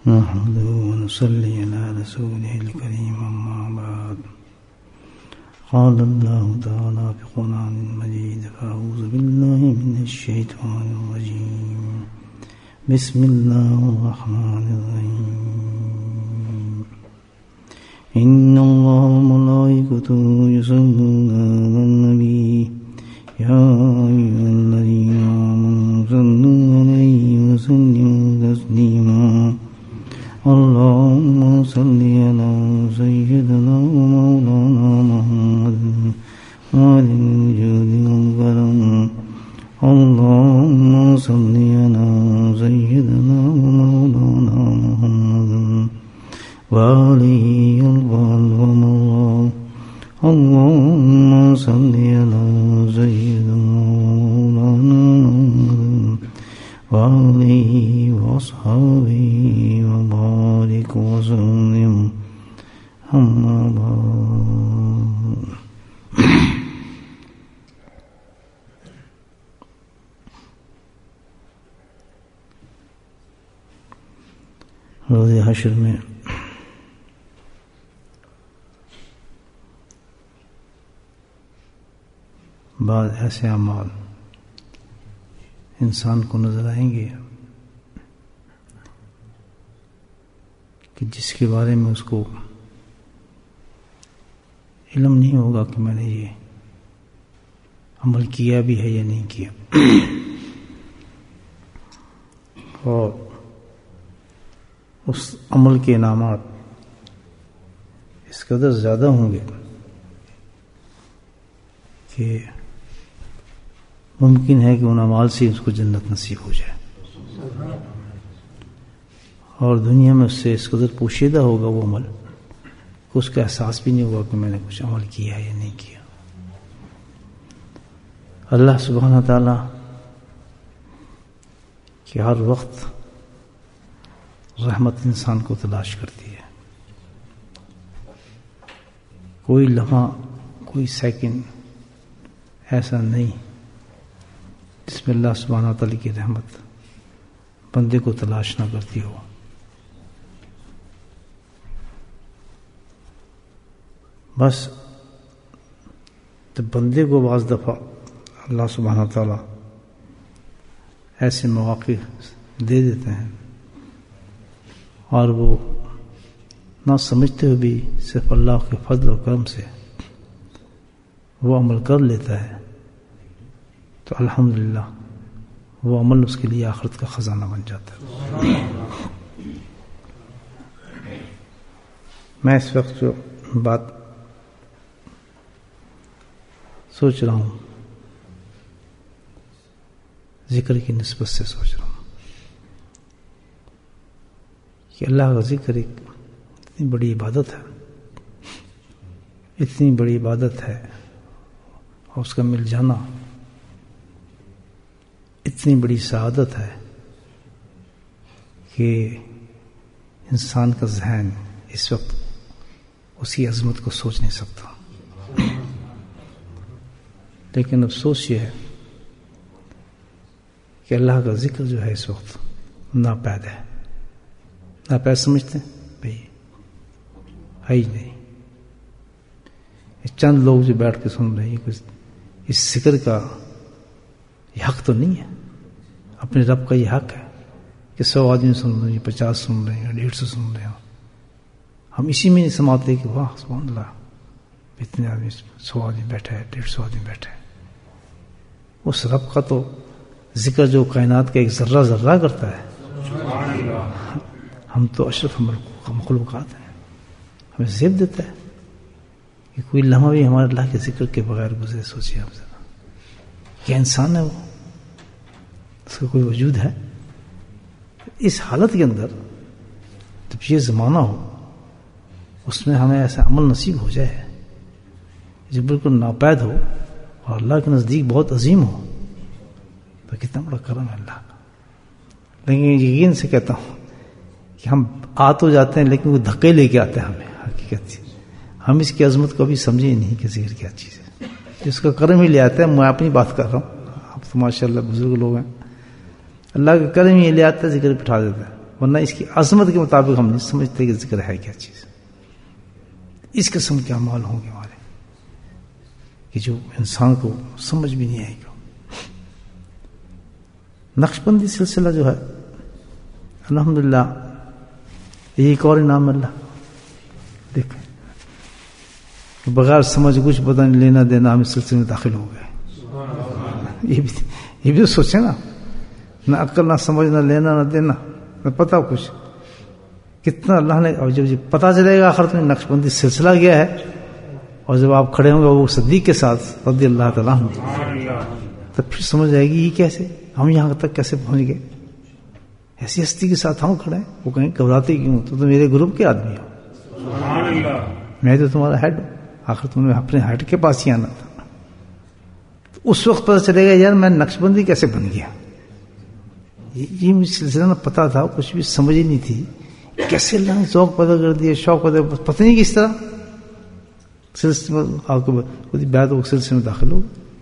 نحمده ونصلي على رسوله الكريم أما بعد قال الله تعالى في القرآن المجيد فأعوذ بالله من الشيطان الرجيم بسم الله الرحمن الرحيم إن الله وملائكته يصلون على النبي يا أيها الذين آمنوا صلوا عليه وسلموا تسليما اللهم صل على سيدنا ومولانا محمد وعلى الوجود والكرم اللهم صل على سيدنا ومولانا محمد وعليه القلب والمراد اللهم صل على سيدنا ومولانا محمد وعليه وأصحابه وبارك وسلم أما بعد روز حشر میں بعض ایسے اعمال انسان کو نظر آئیں گے کہ جس کے بارے میں اس کو علم نہیں ہوگا کہ میں نے یہ عمل کیا بھی ہے یا نہیں کیا، اور اس عمل کے انعامات اس قدر زیادہ ہوں گے کہ ممکن ہے کہ ان اعمال سے اس کو جنت نصیب ہو جائے، اور دنیا میں اس سے اس قدر پوشیدہ ہوگا وہ عمل کہ اس کا احساس بھی نہیں ہوگا کہ میں نے کچھ عمل کیا ہے یا نہیں کیا۔ اللہ سبحانہ تعالیٰ کہ ہر وقت رحمت انسان کو تلاش کرتی ہے، کوئی لمحہ کوئی سیکنڈ ایسا نہیں جس میں اللہ سبحانہ تعالیٰ کی رحمت بندے کو تلاش نہ کرتی ہو۔ بس جب بندے کو بعض دفعہ اللہ سبحانہ تعالیٰ ایسے مواقع دے دیتے ہیں اور وہ نہ سمجھتے ہوئے بھی صرف اللہ کے فضل و کرم سے وہ عمل کر لیتا ہے تو الحمدللہ وہ عمل اس کے لیے آخرت کا خزانہ بن جاتا ہے۔ میں اس وقت جو بات سوچ رہا ہوں ذکر کی نسبت سے سوچ رہا ہوں کہ اللہ کا ذکر ایک اتنی بڑی عبادت ہے، اتنی بڑی عبادت ہے، اور اس کا مل جانا اتنی بڑی سعادت ہے کہ انسان کا ذہن اس وقت اس کی عظمت کو سوچ نہیں سکتا۔ لیکن افسوس یہ ہے کہ اللہ کا ذکر جو ہے اس وقت ناپید ہے۔ ناپید سمجھتے ہیں بھائی ہے ہی نہیں، چند لوگ جو بیٹھ کے سن رہے ہیں اس ذکر کا یہ حق تو نہیں ہے، اپنے رب کا یہ حق ہے کہ 100 آدمی سن رہے ہیں، 50 سن رہے ہیں، 150 سن رہے ہیں، ہم اسی میں نہیں سماتے کہ واہ سبحان اللہ اتنے آدمی 100 آدمی بیٹھے ہیں، 150 آدمی بیٹھے ہیں۔ اس رب کا تو ذکر جو کائنات کا ایک ذرہ ذرہ کرتا ہے، ہم تو اشرف مخلوقات ہیں، ہمیں زیب دیتا ہے کہ کوئی لمحہ بھی ہمارے اللہ کے ذکر کے بغیر گزرے۔ سوچیے آپ ذرا، کیا انسان ہے وہ؟ اس کا کوئی وجود ہے؟ اس حالت کے اندر جب یہ زمانہ ہو اس میں ہمیں ایسا عمل نصیب ہو جائے جو بالکل ناپید ہو اور اللہ کے نزدیک بہت عظیم ہو، تو کتنا بڑا کرم ہے اللہ کا۔ لیکن یقین سے کہتا ہوں کہ ہم آ تو جاتے ہیں لیکن وہ دھکے لے کے آتے ہیں ہمیں، حقیقت ہم اس کی عظمت کو بھی سمجھے ہی نہیں کہ ذکر کیا چیز ہے، جس کا کرم ہی لے آتے ہیں۔ میں اپنی بات کر رہا ہوں، آپ تو ماشاء اللہ بزرگ لوگ ہیں، اللہ کا کرم ہی لے آتا ہے، ذکر بٹھا دیتا ہے، ورنہ اس کی عظمت کے مطابق ہم نہیں سمجھتے کہ ذکر ہے کیا چیز. اس قسم کے اعمال ہوں گے ہمارے کہ جو انسان کو سمجھ بھی نہیں آئے گا. نقشبندی سلسلہ جو ہے الحمدللہ ایک اور انعام اللہ. دیکھیں بغیر سمجھ کچھ پتہ نہیں لینا دینا ہم اس سلسلے میں داخل ہو گئے. یہ بھی تو سوچیں نا, نہ عقل نہ سمجھ نہ لینا نہ دینا نہ پتہ کچھ, کتنا اللہ نے. اور جب پتہ چلے گا آخر تمہیں نقشبندی سلسلہ گیا ہے, اور جب آپ کھڑے ہوں گے وہ صدیق کے ساتھ رضی اللہ تعالیٰ عنہ, تب پھر سمجھ آئے گی یہ کیسے, ہم یہاں تک کیسے پہنچ گئے. ایسی ہستی کے ساتھ ہم کھڑے ہیں, وہ کہیں گھبراتے کیوں, تو میرے گروپ کے آدمی ہو, میں تو تمہارا ہیڈ ہوں, آخر تم نے اپنے ہیڈ کے پاس ہی آنا تھا. تو اس وقت پتہ چلے گا یار میں نقشبندی کیسے بن گیا. یہ مجھے سلسلہ نہ پتا تھا, کچھ بھی سمجھ ہی نہیں تھی, کیسے اللہ نے ذوق پیدا کر دیا, شوق پیدا, پتہ نہیں کس طرح سلسلے میں آپ کو بیعت و سلسلے میں داخل ہو.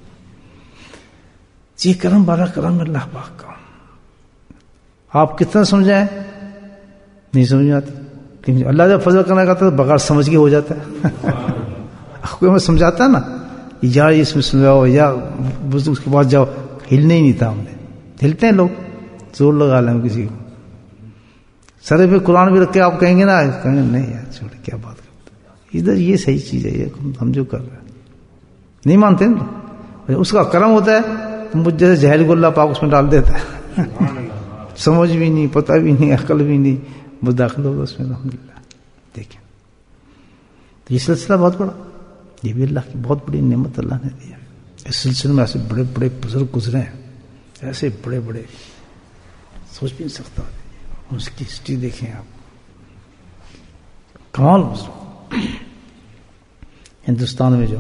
یہ کرم بارہ کرم اللہ پاک کا. آپ کتنا سمجھائیں نہیں سمجھ آتی, کیونکہ اللہ جب فضل کرنا چاہتا ہے تو بغیر سمجھ کے ہو جاتا ہے. کوئی ہمیں سمجھاتا ہے نا یا اس میں سمجھاؤ یا اس کے بعد جاؤ, ہلنے ہی نہیں تھا. ہم نے ہلتے ہیں لوگ, زور لگا لیں کسی کو, سرے پہ قرآن بھی رکھ کے آپ کہیں گے نا, کہیں گے نہیں یار چھوڑ کیا بات کرتے, ادھر یہ صحیح چیز ہے, یہ ہم جو کر رہے ہیں نہیں مانتے نا. اس کا کرم ہوتا ہے مجھ جیسے جہل کو اللہ پاک اس میں ڈال دیتا ہے. سمجھ بھی نہیں, پتہ بھی نہیں, عقل بھی نہیں, وہ داخل ہوگا اس میں الحمدللہ. دیکھیں تو یہ سلسلہ بہت بڑا, یہ بھی اللہ کی بہت بڑی نعمت اللہ نے دیا. اس سلسلے میں ایسے بڑے بڑے بزرگ گزرے ہیں, ایسے بڑے بڑے سوچ بھی نہیں سکتا. اس کی ہسٹری دیکھیں آپ, کمال بزرگ. ہندوستان میں جو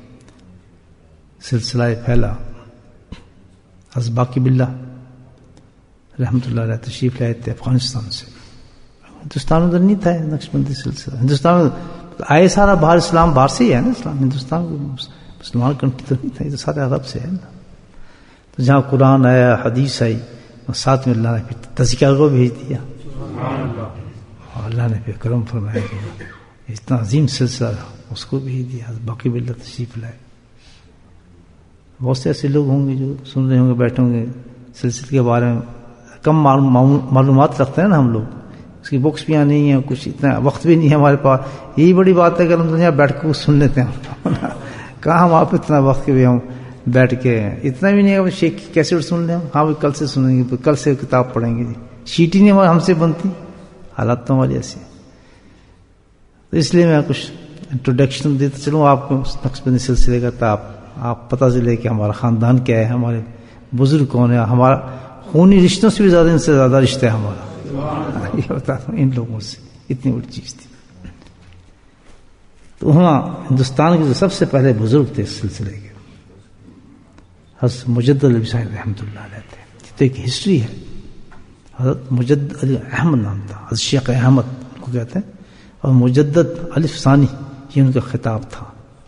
سلسلہ پھیلا, حضرت باقی باللہ رحمۃ اللہ علیہ تشریف لائے تھے افغانستان سے. ہندوستان میں نہیں تھا نقشبندی سلسلہ. ہندوستان میں آئے سارا باہر, اسلام باہر سے ہی ہے نا, اسلام ہندوستان مسلمان کنٹری تو نہیں تھا, یہ تو سارے عرب سے ہے نا. تو جہاں قرآن آیا, حدیث آئی, اور ساتھ میں اللہ نے پھر تذکیہ کو بھیج دیا, اور اللہ نے پھر کرم فرمایا کہ اتنا عظیم سلسلہ اس کو بھیج دیا. باقی باللہ تشریف لائے. بہت سے ایسے لوگ ہوں گے جو سن رہے ہوں گے, بیٹھے ہوں گے, سلسلے کے بارے میں کم معلومات رکھتے ہیں نا ہم لوگ, اس کی بکس بھی یہاں نہیں ہیں, کچھ اتنا وقت بھی نہیں ہے ہمارے پاس. یہی بڑی بات ہے کہ ہم دنیا بیٹھ کے سن لیتے ہیں. کہاں ہم آپ اتنا وقت کے بھی ہم بیٹھ کے, اتنا بھی نہیں ہے شیخ کی کیسٹ سن لیں, ہاں بھی کل سے سنیں گے, کل سے کتاب پڑھیں گے. جی شیٹ ہی نہیں ہم سے بنتی, حالات تو ہماری ایسی. تو اس لیے میں کچھ انٹروڈکشن دیتا چلوں آپ کو نقشبندی سلسلے کا, آپ پتہ چلے کہ ہمارا خاندان کیا ہے, ہمارے بزرگ کون ہے, ہمارا خونی رشتوں سے بھی زیادہ ان سے زیادہ رشتہ ہے ہمارا. یہ بتاتا ہوں ان لوگوں سے, اتنی بڑی چیز تھی. تو وہاں ہندوستان کے جو سب سے پہلے بزرگ تھے اس سلسلے کے, حضرت مجدد علی صاحب رحمۃ اللہ علیہ تھے. تو ایک ہسٹری ہے, حضرت مجدد علی احمد نام تھا, حضرت شیخ احمد کو کہتے ہیں, اور مجدد الف ثانی یہ ان کا خطاب تھا.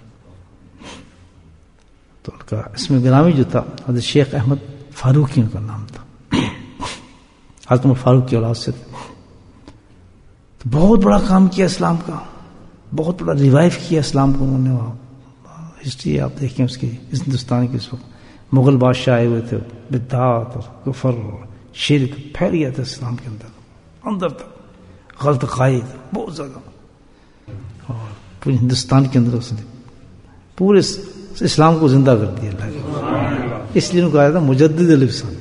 تو ان کا اسم گرامی جو تھا حضرت شیخ احمد فاروقی ان کا نام تھا. حضرت عمر فاروق کی اولاد سے تھے. تو بہت بڑا کام کیا اسلام کا, بہت بڑا ریوائیو کیا اسلام کو انہوں نے. ہسٹری آپ دیکھیں اس کی, اس ہندوستان کی. اس وقت مغل بادشاہ آئے ہوئے تھے, بدعات اور کفر اور شرک پھیل گیا تھا اسلام کے اندر تک, غلط قائد بہت زیادہ, اور پورے ہندوستان کے اندر اس نے پورے اسلام کو زندہ کر دیا اللہ کے. اس لیے ان کو کہا تھا مجدد الفسانی.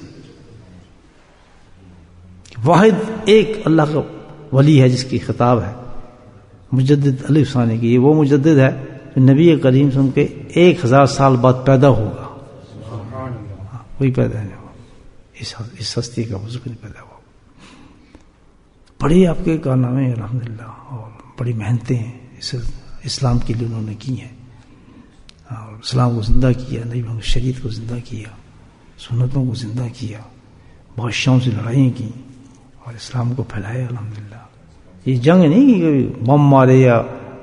واحد ایک اللہ کا ولی ہے جس کی خطاب ہے مجدد الفسانی کی. یہ وہ مجدد ہے جو نبی کریم صلی اللہ علیہ وسلم کے 1000 سال بعد پیدا ہوگا. وہی پیدا نہیں ہوا, اس ہستی کا بزرگ نہیں پیدا ہوا. بڑے آپ کے کارنامے الحمدللہ, اور بڑی محنتیں اسلام کے لیے انہوں نے کی ہیں, اور اسلام کو زندہ کیا, نبی محمد شریعت کو زندہ کیا, سنتوں کو زندہ کیا, بادشاہوں سے لڑائیں کی, اور اسلام کو پھیلایا الحمدللہ. یہ جنگ نہیں کہ کوئی بم مارے یا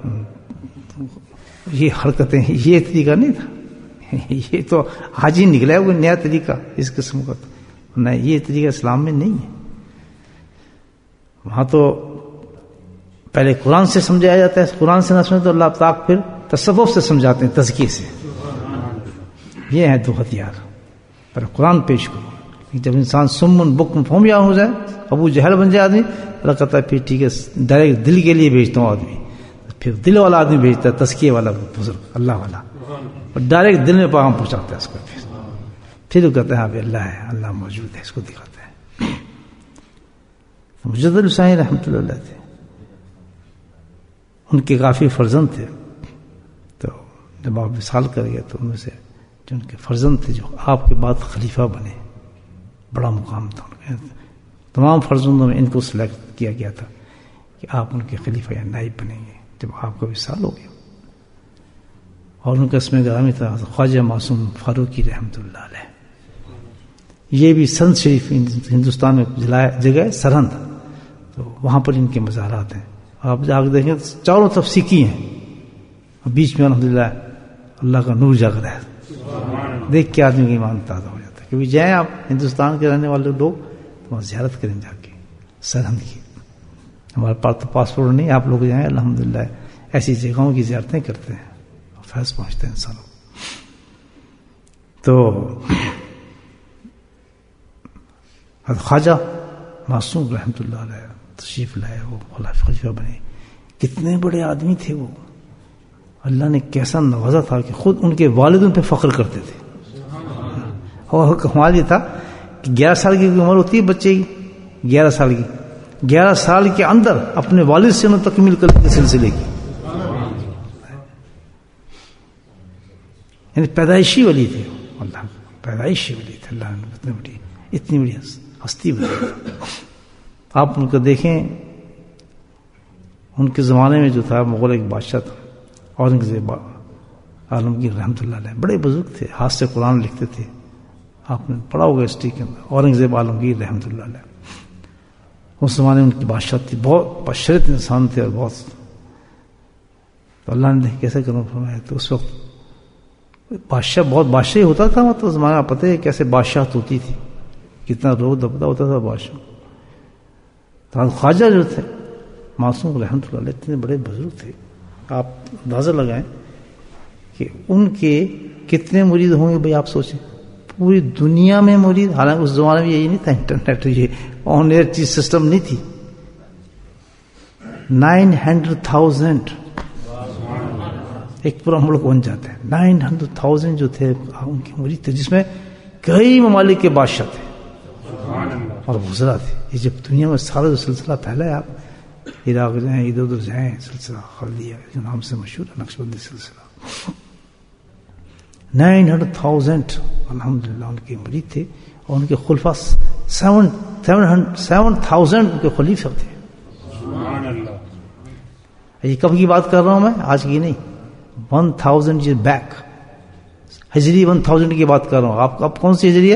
یہ حرکتیں, یہ طریقہ نہیں تھا. یہ تو آج ہی نکلا ہے کوئی نیا طریقہ اس قسم کا, نہیں یہ طریقہ اسلام میں نہیں ہے. وہاں تو پہلے قرآن سے سمجھایا جاتا ہے، قرآن سے نہ سمجھے تو اللہ پاک پھر تصوف سے سمجھاتے ہیں، تزکیے سے. یہ ہے دو ہتھیار. پر قرآن پیش کرو. جب انسان سمن بکم فہمیہ ہو جائے، ابو جہل بن جائے آدمی، اللہ کہتا ہے پھر ٹھیک ہے ڈائریکٹ دل کے لیے بھیجتا ہوں آدمی. پھر دل والا آدمی بھیجتا ہے، تزکیے والا بزرگ اللہ والا، اور ڈائریکٹ دل میں پیغام پہنچاتا ہے اس کو. پھر وہ کہتا ہے ہاں اللہ ہے، اللہ موجود ہے، اس کو دکھاتا ہے. مجدد الحسینی رحمۃ اللہ علیہ تھے، ان کے کافی فرزند تھے. تو جب آپ وصال کر گئے تو ان میں سے جو ان کے فرزند تھے جو آپ کے بعد خلیفہ بنے، بڑا مقام تھا ان کا. تمام فرزندوں میں ان کو سلیکٹ کیا گیا تھا کہ آپ ان کے خلیفہ یا نائب بنیں گے جب آپ کا وصال ہو گیا. اور ان کا اسم گرامی تھا خواجہ معصوم فاروقی رحمۃ اللہ علیہ. یہ بھی سرہند شریف ہندوستان میں جگہ ہے سرہند، تو وہاں پر ان کے مزارات ہیں. آپ جا کے دیکھیں چاروں طرف سیکھی ہیں، اور بیچ میں الحمدللہ اللہ کا نور جگ رہا ہے. دیکھ کے آدمی کا ایمان تازہ ہو جاتا ہے. کبھی جائیں آپ ہندوستان کے رہنے والے لوگ تو وہاں زیارت کریں جا کے سرہند کی. ہمارے پاس تو پاسپورٹ نہیں، آپ لوگ جائیں الحمدللہ ایسی جگہوں کی زیارتیں کرتے ہیں، فیض پہنچتے ہیں انسانوں. تو خواجہ معصوم رحمۃ اللہ علیہ تشریف لائے، وہ خلیفہ بنے. کتنے بڑے آدمی تھے وہ، اللہ نے کیسا نوازا تھا کہ خود ان کے والد ان پہ فخر کرتے تھے. اور کمال یہ تھا کہ 11 سال کی عمر ہوتی ہے بچے کی، 11 سال کی، 11 سال کے اندر اپنے والد سے انہوں تکمیل کرنے کے سلسلے کی، یعنی پیدائشی ولی تھے. اللہ پیدائشی ولی تھے. اللہ نے اتنی بڑی ہستی بنائی. آپ ان کو دیکھیں، ان کے زمانے میں جو تھا مغل ایک بادشاہ تھا اورنگزیب عالمگیر رحمۃ اللہ علیہ، بڑے بزرگ تھے، ہاتھ سے قرآن لکھتے تھے. آپ نے پڑھا ہوگا ہسٹری کے اندر، اورنگزیب عالمگیر رحمۃ اللہ علیہ. اس زمانے میں ان کی بادشاہ تھی، بہت بشرت انسان تھے اور بہت. تو اللہ نے کیسے کرنا فرمایا. تو اس وقت بادشاہ بہت بادشاہی ہوتا تھا، تو زمانے میں پتہ ہے کیسے بادشاہت ہوتی تھی، کتنا رو دبدہ ہوتا تھا بادشاہ. تو خواجہ جو تھے معصوم رحمۃ اللہ علیہ اتنے بڑے بزرگ تھے، آپ اندازہ لگائیں کہ ان کے کتنے مرید ہوں گے بھائی. آپ سوچیں پوری دنیا میں مرید، حالانکہ اس زمانے میں یہی نہیں تھا انٹرنیٹ، یہ آن ایئر چیز سسٹم نہیں تھی. 900,000 ایک پورا ملک بن جاتا ہے. 900,000 جو تھے ان کے مرید تھے، جس میں کئی ممالک کے بادشاہ تھے اور وزراء تھے. یہ جب دنیا میں سارا جو سلسلہ پھیلا ہے، آپ عراق جائیں، ادھر ادھر جائیں، سلسلہ خلدیہ کے نام سے مشہور ہے، نقشبندی سلسلہ. 900,000 الحمدللہ ان کے مرید تھے، اور ان کے خلفاء 7,000 ان کے خلیفہ تھے. یہ کب کی بات کر رہا ہوں میں؟ آج کی نہیں، 1000 years بیک، ہجری 1000 کی بات کر رہا ہوں. آپ اب کون سی ہجری ہے؟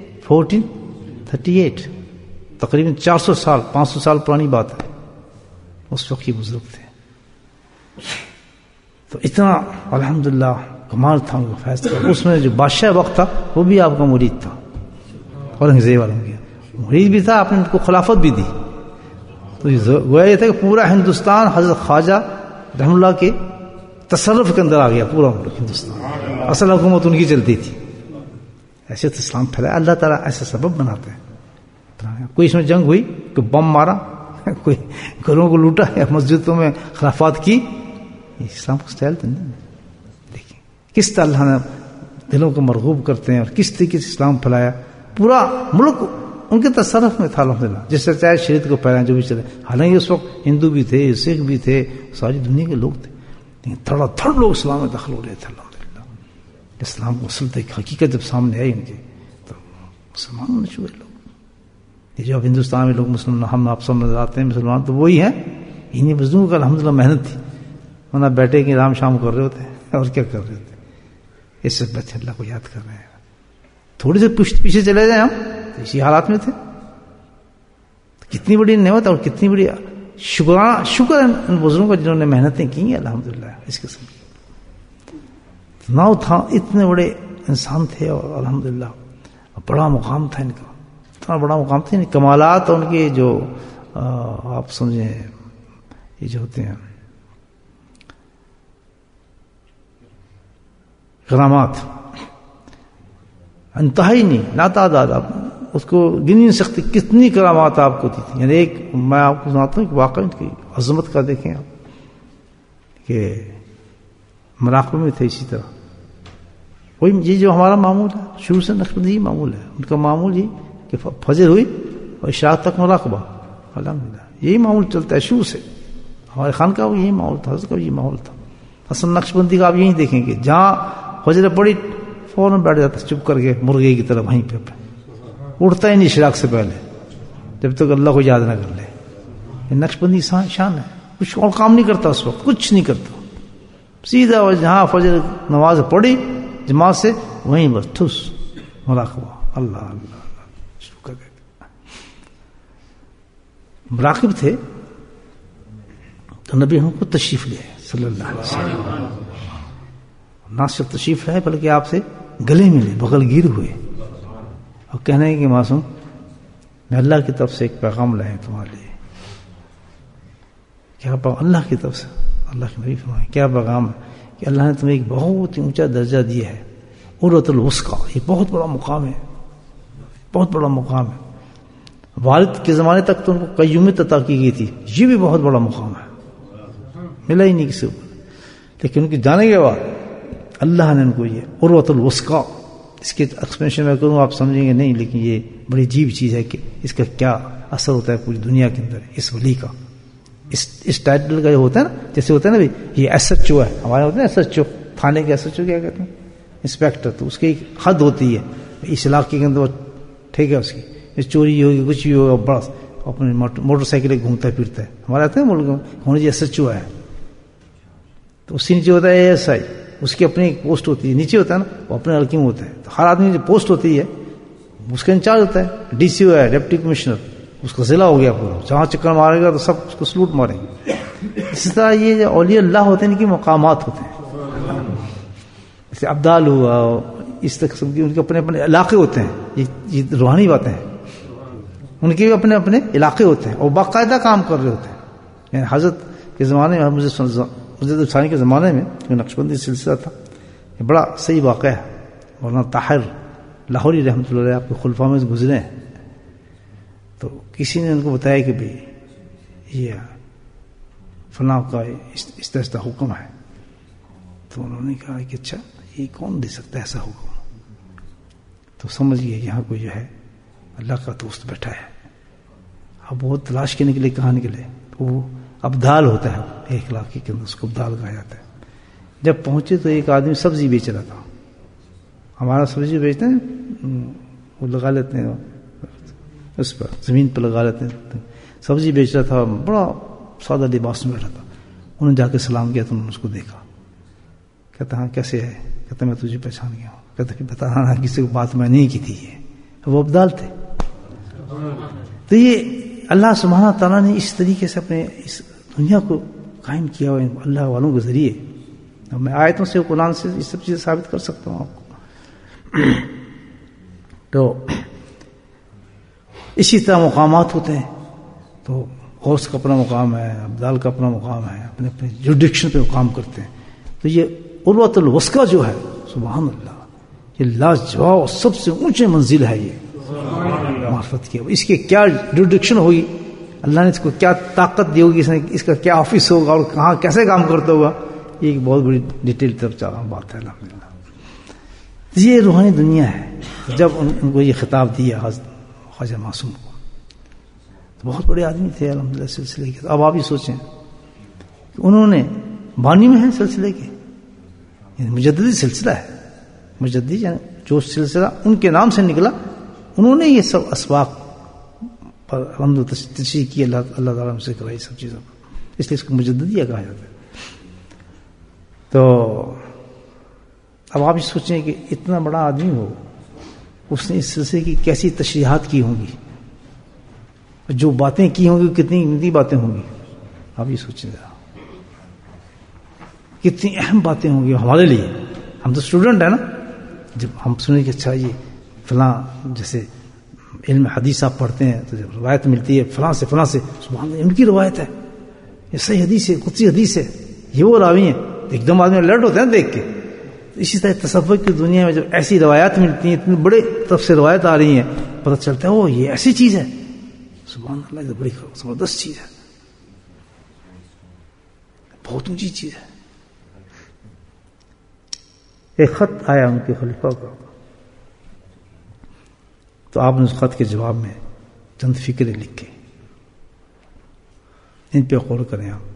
1438، تقریباً 400 سال 500 سال پرانی بات ہے. اس وقت یہ بزرگ تھے. تو اتنا الحمدللہ کمال تھا ان کا فیض تھا. اس میں جو بادشاہ وقت تھا وہ بھی آپ کا مرید تھا، اورنگزیب والوں کے مرید بھی تھا، آپ نے ان کو خلافت بھی دی. تو گویا یہ تھا کہ پورا ہندوستان حضرت خواجہ رحم اللہ کے تصرف کے اندر آ گیا، پورا ملک ہندوستان. اصل حکومت ان کی چلتی تھی. ایسے تو اسلام پھیلایا اللہ تعالیٰ، ایسا سبب بناتے ہیں. کوئی اس میں جنگ ہوئی، کوئی بم مارا، کوئی گھروں کو لوٹا یا مسجدوں میں خلافات کی، اسلام کا اسٹائل تو نہیں. دیکھیں کس طرح اللہ نے دلوں کو مرغوب کرتے ہیں اور کس طریقے سے اسلام پھیلایا. پورا ملک ان کے تصرف میں تھا الحمدللہ، جس سے چاہے شریعت کو پھیلائیں جو بھی چلے. حالانکہ اس وقت ہندو بھی تھے، سکھ بھی تھے، ساری دنیا کے لوگ تھے، لیکن تھوڑا تھوڑا لوگ اسلام میں داخل ہو رہے تھے الحمدللہ. اسلام کو اصل ایک حقیقت جب سامنے آئی ان کی تو مسلمان ہونے چھوڑے لوگ. یہ جو اب ہندوستان میں لوگ مسلمان، ہم آپ سب نظر آتے ہیں مسلمان، تو وہی ہیں. انہیں بزرگوں کا الحمدللہ محنت تھی، ورنہ بیٹھے کہ رام شام کر رہے ہوتے اور کیا کر رہے ہوتے. اس سے بچے اللہ کو یاد کر رہے ہیں. تھوڑی سے پیچھے چلے جائیں ہم تو اسی حالات میں تھے. کتنی بڑی نعمت اور کتنی بڑی شکر ہے ان بزرگوں کا جنہوں نے محنتیں کی ہیں الحمدللہ. اس قسم کی نہ تھا، اتنے بڑے انسان تھے اور الحمدللہ بڑا مقام تھا ان کا، اتنا بڑا مقام تھا. کمالات اور ان کے جو آپ سمجھیں یہ جو ہوتے ہیں کرامات انتہائی نہیں، لاتعداد، آپ اس کو گن نہیں سکتے کتنی کرامات آپ کو دی تھی. یعنی ایک میں آپ کو سناتا ہوں کہ واقعی کی عظمت کا دیکھیں آپ کہ مراقبے میں تھے اسی طرح. وہی یہ جو ہمارا معمول ہے شروع سے نقشبندی معمول ہے، ان کا معمول یہ کہ فجر ہوئی اور اشراق تک مراقبہ، الحمدللہ یہی معمول چلتا ہے شروع سے. ہمارے خان کا بھی یہی معمول تھا، حضرت کا بھی یہی معمول تھا. اصل نقشبندی کا آپ یہی دیکھیں کہ جہاں فجر پڑی فوراً بیٹھ جاتا چپ کر کے مرغے کی طرح وہیں پہ اڑتا ہی نہیں اشراق سے پہلے جب تک اللہ کو یاد نہ کر لے. یہ نقشبندی شان ہے، کچھ اور کام نہیں کرتا اس وقت، کچھ نہیں کرتا، سیدھا جہاں فجر نماز پڑھی جماعت سے وہیں بس ٹھس مراقبہ، اللہ اللہ اللہ شروع کر دیتے. مراقب تھے تو نبی ہم کو تشریف لے صلی اللہ علیہ وسلم، نہ صرف تشریف لائے بلکہ آپ سے گلے ملے، بغل گیر ہوئے اور کہنے کہ معصوم میں اللہ کی طرف سے ایک پیغام لائے تمہارے لیے. کیا پیغام؟ اللہ کی طرف سے. اللہ کے نبی فرمائے کیا پیغام ہے کہ اللہ نے تمہیں ایک بہت ہی اونچا درجہ دیا ہے، عروۃ الوثقیٰ. یہ بہت بڑا مقام ہے، بہت بڑا مقام ہے. والد کے زمانے تک تو ان کو قیومیت عطا کی گئی تھی، یہ بھی بہت بڑا مقام ہے، ملا ہی نہیں کسی کو. لیکن ان کے جانے کے بعد اللہ نے ان کو یہ عروۃ الوثقیٰ، اس کے ایکسپلینیشن میں کروں آپ سمجھیں گے نہیں، لیکن یہ بڑی عجیب چیز ہے کہ اس کا کیا اثر ہوتا ہے پوری دنیا کے اندر اس ولی کا. اس ٹائٹل کا جو ہوتا ہے نا، جیسے ہوتا ہے نا بھائی یہ ایس ایچ او ہے، ہمارے ہوتے ہیں ایس ایچ او، تھانے کے ایس ایچ او کیا کہتے ہیں انسپیکٹر، تو اس کی ایک حد ہوتی ہے اس علاقے کے اندر، ٹھیک ہے، اس کی چوری ہوگی کچھ بھی ہوگا بڑا اپنے موٹر سائیکل گھومتا پھرتا ہے. ہمارے آتے ہیں ملک میں ہونے جی ایس ایچ او ہے، تو اس سے نیچے ہوتا ہے اے ایس آئی، اس کی اپنی ایک پوسٹ ہوتی ہے، نیچے ہوتا ہے نا وہ اپنے حلقے میں ہوتا ہے. تو ہر آدمی جو پوسٹ ہوتی ہے اس کا انچارج ہوتا ہے، ڈی سی او ہے، ڈپٹی کمشنر، اس کا ضلع ہو گیا پورا، جہاں چکر مارے گا تو سب اس کو سلوٹ ماریں گے. اسی طرح یہ جو اولیاء اللہ ہوتے ہیں ان کے مقامات ہوتے ہیں، جیسے ابدال ہوا، اس قسم کی ان کے اپنے اپنے علاقے ہوتے ہیں. یہ روحانی باتیں ہیں، ان کے بھی اپنے اپنے علاقے ہوتے ہیں اور باقاعدہ کام کر رہے ہوتے ہیں. یعنی حضرت کے زمانے میں، حضرت ثانی کے زمانے میں جو نقشبندی سلسلہ تھا، یہ بڑا صحیح واقعہ ہے. مولانا طاہر لاہوری رحمۃ اللہ علیہ آپ کے خلفاء میں گزرے ہیں، تو کسی نے ان کو بتایا کہ بھئی یہ فلاں کا اس طرح کا حکم ہے. تو انہوں نے کہا کہ اچھا یہ کون دے سکتا ہے ایسا حکم؟ تو سمجھ گئے یہاں کوئی جو ہے اللہ کا دوست بیٹھا ہے. اب وہ تلاش کے نکلے، کہاں نکلے؟ تو وہ ابدال ہوتا ہے ایک علاقے کے اندر، اس کو ابدال کہا جاتا ہے. جب پہنچے تو ایک آدمی سبزی بیچ رہا تھا. ہمارا سبزی بیچتے ہیں وہ لگا لیتے ہیں اس پر، زمین پر لگا لیتے ہیں. سبزی بیچ رہا تھا، بڑا سادہ لباس میں بیٹھا تھا. انہوں نے جا کے سلام کیا تو انہوں نے اس کو دیکھا. کہتا ہاں کیسے ہے؟ کہتا میں تجھے پہچان گیا ہوں. کہتا کہ بتا کسی کو بات میں نہیں کی تھی. یہ وہ ابدال تھے. تو یہ اللہ سبحانہ تعالیٰ نے اس طریقے سے اپنے اس دنیا کو قائم کیا ہوا اللہ والوں کے ذریعے. میں آیتوں سے قرآن سے یہ سب چیزیں ثابت کر سکتا ہوں آپ کو. تو اسی طرح مقامات ہوتے ہیں. تو غوث کا اپنا مقام ہے، ابدال کا اپنا مقام ہے، اپنے اپنے جوڈکشن پہ مقام کرتے ہیں. تو یہ عروۃ الوثقیٰ جو ہے سبحان اللہ، یہ لاجواب سب سے اونچے منزل ہے یہ معرفت کی. اس کے کیا جوڈکشن ہوگی، اللہ نے اس کو کیا طاقت دی ہوگی، اس کا کیا آفس ہوگا اور کہاں کیسے کام کرتا ہوگا، یہ ایک بہت بڑی ڈیٹیل طرف چاہ رہا ہوں بات ہے. الحمدللہ یہ روحانی دنیا ہے. جب ان کو یہ خطاب دیا حضرت خواجہ معصوم کو، تو بہت بڑے آدمی تھے الحمدللہ سلسلے کے. اب آپ ہی سوچیں کہ انہوں نے بانی میں ہیں سلسلے کے، یعنی مجددی سلسلہ ہے. مجددی یعنی جو سلسلہ ان کے نام سے نکلا، انہوں نے یہ سب اسباق پر الحمد تشریح کی، اللہ تعالیٰ سے کرائی سب چیزوں پر، اس لیے اس کو مجددیہ کہا جاتا ہے. تو اب آپ یہ سوچیں کہ اتنا بڑا آدمی ہو، اس نے اس سلسلے کی کیسی تشریحات کی ہوں گی، جو باتیں کی ہوں گی کتنی باتیں ہوں گی. آپ یہ سوچیں ذرا کتنی اہم باتیں ہوں گی ہمارے لیے. ہم تو اسٹوڈنٹ ہیں نا، جب ہم سنیں کہ اچھا یہ فلاں جیسے علم حدیث آپ پڑھتے ہیں تو جب روایت ملتی ہے فلاں سے سبحان اللہ ان کی روایت ہے، یہ صحیح حدیث ہے، قدسی حدیث ہے، یہ وہ راوی ہیں، ایک دم آدمی الرٹ ہوتا ہے نا دیکھ کے. اسی طرح تصوف کی دنیا میں جب ایسی روایات ملتی ہیں، اتنی بڑے طرف سے روایت آ رہی ہیں، پتہ چلتا ہے وہ یہ ایسی چیز ہے، سبحان اللہ یہ بڑی زبردست چیز ہے، بہت اونچی چیز ہے. ایک خط آیا ان کے خلیفہ کا، تو آپ نے اس خط کے جواب میں چند فکریں لکھے، ان پہ غور کریں آپ.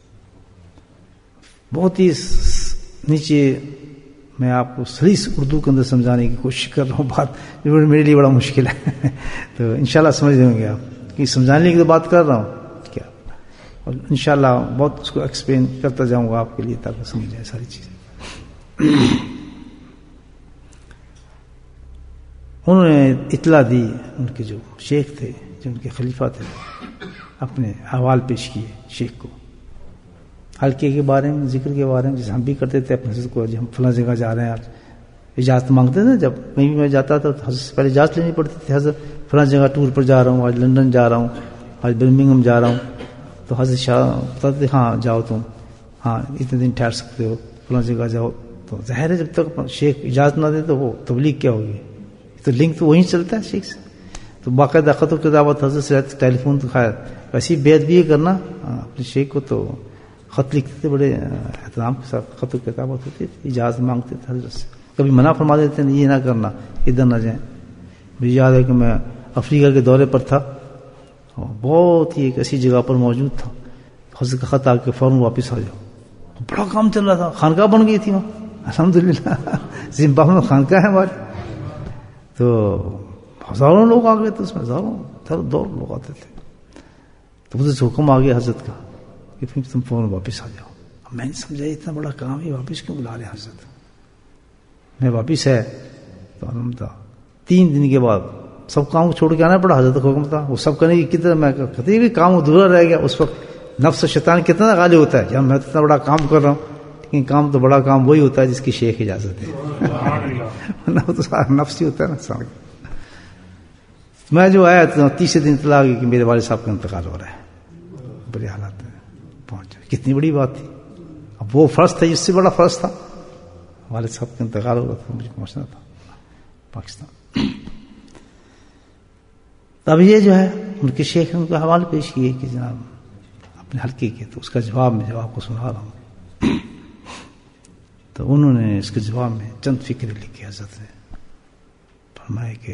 بہت ہی نیچے میں آپ کو سلیس اردو کے اندر سمجھانے کی کوشش کر رہا ہوں، بات میرے لیے بڑا مشکل ہے تو انشاءاللہ سمجھ لیں گے آپ کہ سمجھانے کی تو بات کر رہا ہوں کیا، اور انشاءاللہ بہت اس کو ایکسپلین کرتا جاؤں گا آپ کے لیے تاکہ سمجھ جائے ساری چیزیں. انہوں نے اطلاع دی، ان کے جو شیخ تھے، جو ان کے خلیفہ تھے، اپنے احوال پیش کیے شیخ کو، حلقے کے بارے میں، ذکر کے بارے میں، جیسے ہم بھی کرتے تھے اپنے حضرت کو، ہم فلاں جگہ جا رہے ہیں، آج اجازت مانگتے تھے. جب کہیں بھی میں جاتا تھا تو حضرت سے پہلے اجازت لینی پڑتی تھی، حضرت فلاں جگہ ٹور پر جا رہا ہوں، آج لندن جا رہا ہوں، آج برمنگھم جا رہا ہوں. تو حضرت شاہ بتاتے ہاں جاؤ تم، ہاں اتنے دن ٹھہر سکتے ہو، فلاں جگہ جاؤ. تو ظاہر ہے جب تک شیخ اجازت نہ دے تو وہ تبلیغ کیا ہوگی، تو لنک تو وہیں چلتا ہے شیخ سے. تو باقاعدہ خط و کتابت حضرت سے ٹیلی فون تو خیر ویسی بیعت بھی کرنا اپنے شیخ کو، تو خط لکھتے تھے، بڑے احترام کے ساتھ خط و کتابت ہوتی تھی، اجازت مانگتے تھے حضرت سے. کبھی منع فرما دیتے ہیں یہ نہ کرنا، ادھر نہ جائیں. مجھے یاد ہے کہ میں افریقہ کے دورے پر تھا، بہت ہی ایک ایسی جگہ پر موجود تھا، حضرت کا خط آ کے فوراً واپس آ جاؤ. بڑا کام چل رہا تھا، خانقاہ بن گئی تھی وہاں الحمدللہ، زمبابوے میں خانقاہ ہے ہماری. تو ہزاروں لوگ آ گئے تھے اس میں، ہزاروں دور لوگ آتے تھے. تو مجھے حکم آ گیا حضرت کا کہ پھر تم فوراً واپس آ جاؤ. اب میں نے سمجھا اتنا بڑا کام ہے، واپس کیوں بلا رہے ہیں حضرت. میں واپس ہے تو معلوم تھا 3 دن کے بعد سب کام کو چھوڑ کے آنا پڑا. حضرت کا حکم تھا وہ سب کرنے کی، کتنا میں کہتے بھی کام ادھورا رہ گیا. اس وقت نفس و شیطان کتنا غالب ہوتا ہے، جب میں اتنا بڑا کام کر رہا ہوں، لیکن کام تو بڑا کام وہی ہوتا ہے جس کی شیخ اجازت ہے تو سارا نفس ہی ہوتا ہے نا سارا. میں جو آیا تو 30 دن اطلاع ہوئی کہ میرے والد صاحب کا انتقال ہو رہا ہے، بڑے حالات میں پہنچ جائے. کتنی بڑی بات تھی. اب وہ فرض تھا، اس سے بڑا فرض تھا، والد صاحب کا انتقال ہو رہا تھا، مجھے پہنچنا تھا پاکستان. تب یہ جو ہے ان کے شیخ نے ان کا حوالہ پیش کیے کہ جناب اپنے حلقے کے، تو اس کا جواب میں جواب کو سنا رہا ہوں. تو انہوں نے اس کے جواب میں چند فکریں لکھی. حضرت نے فرمایا کہ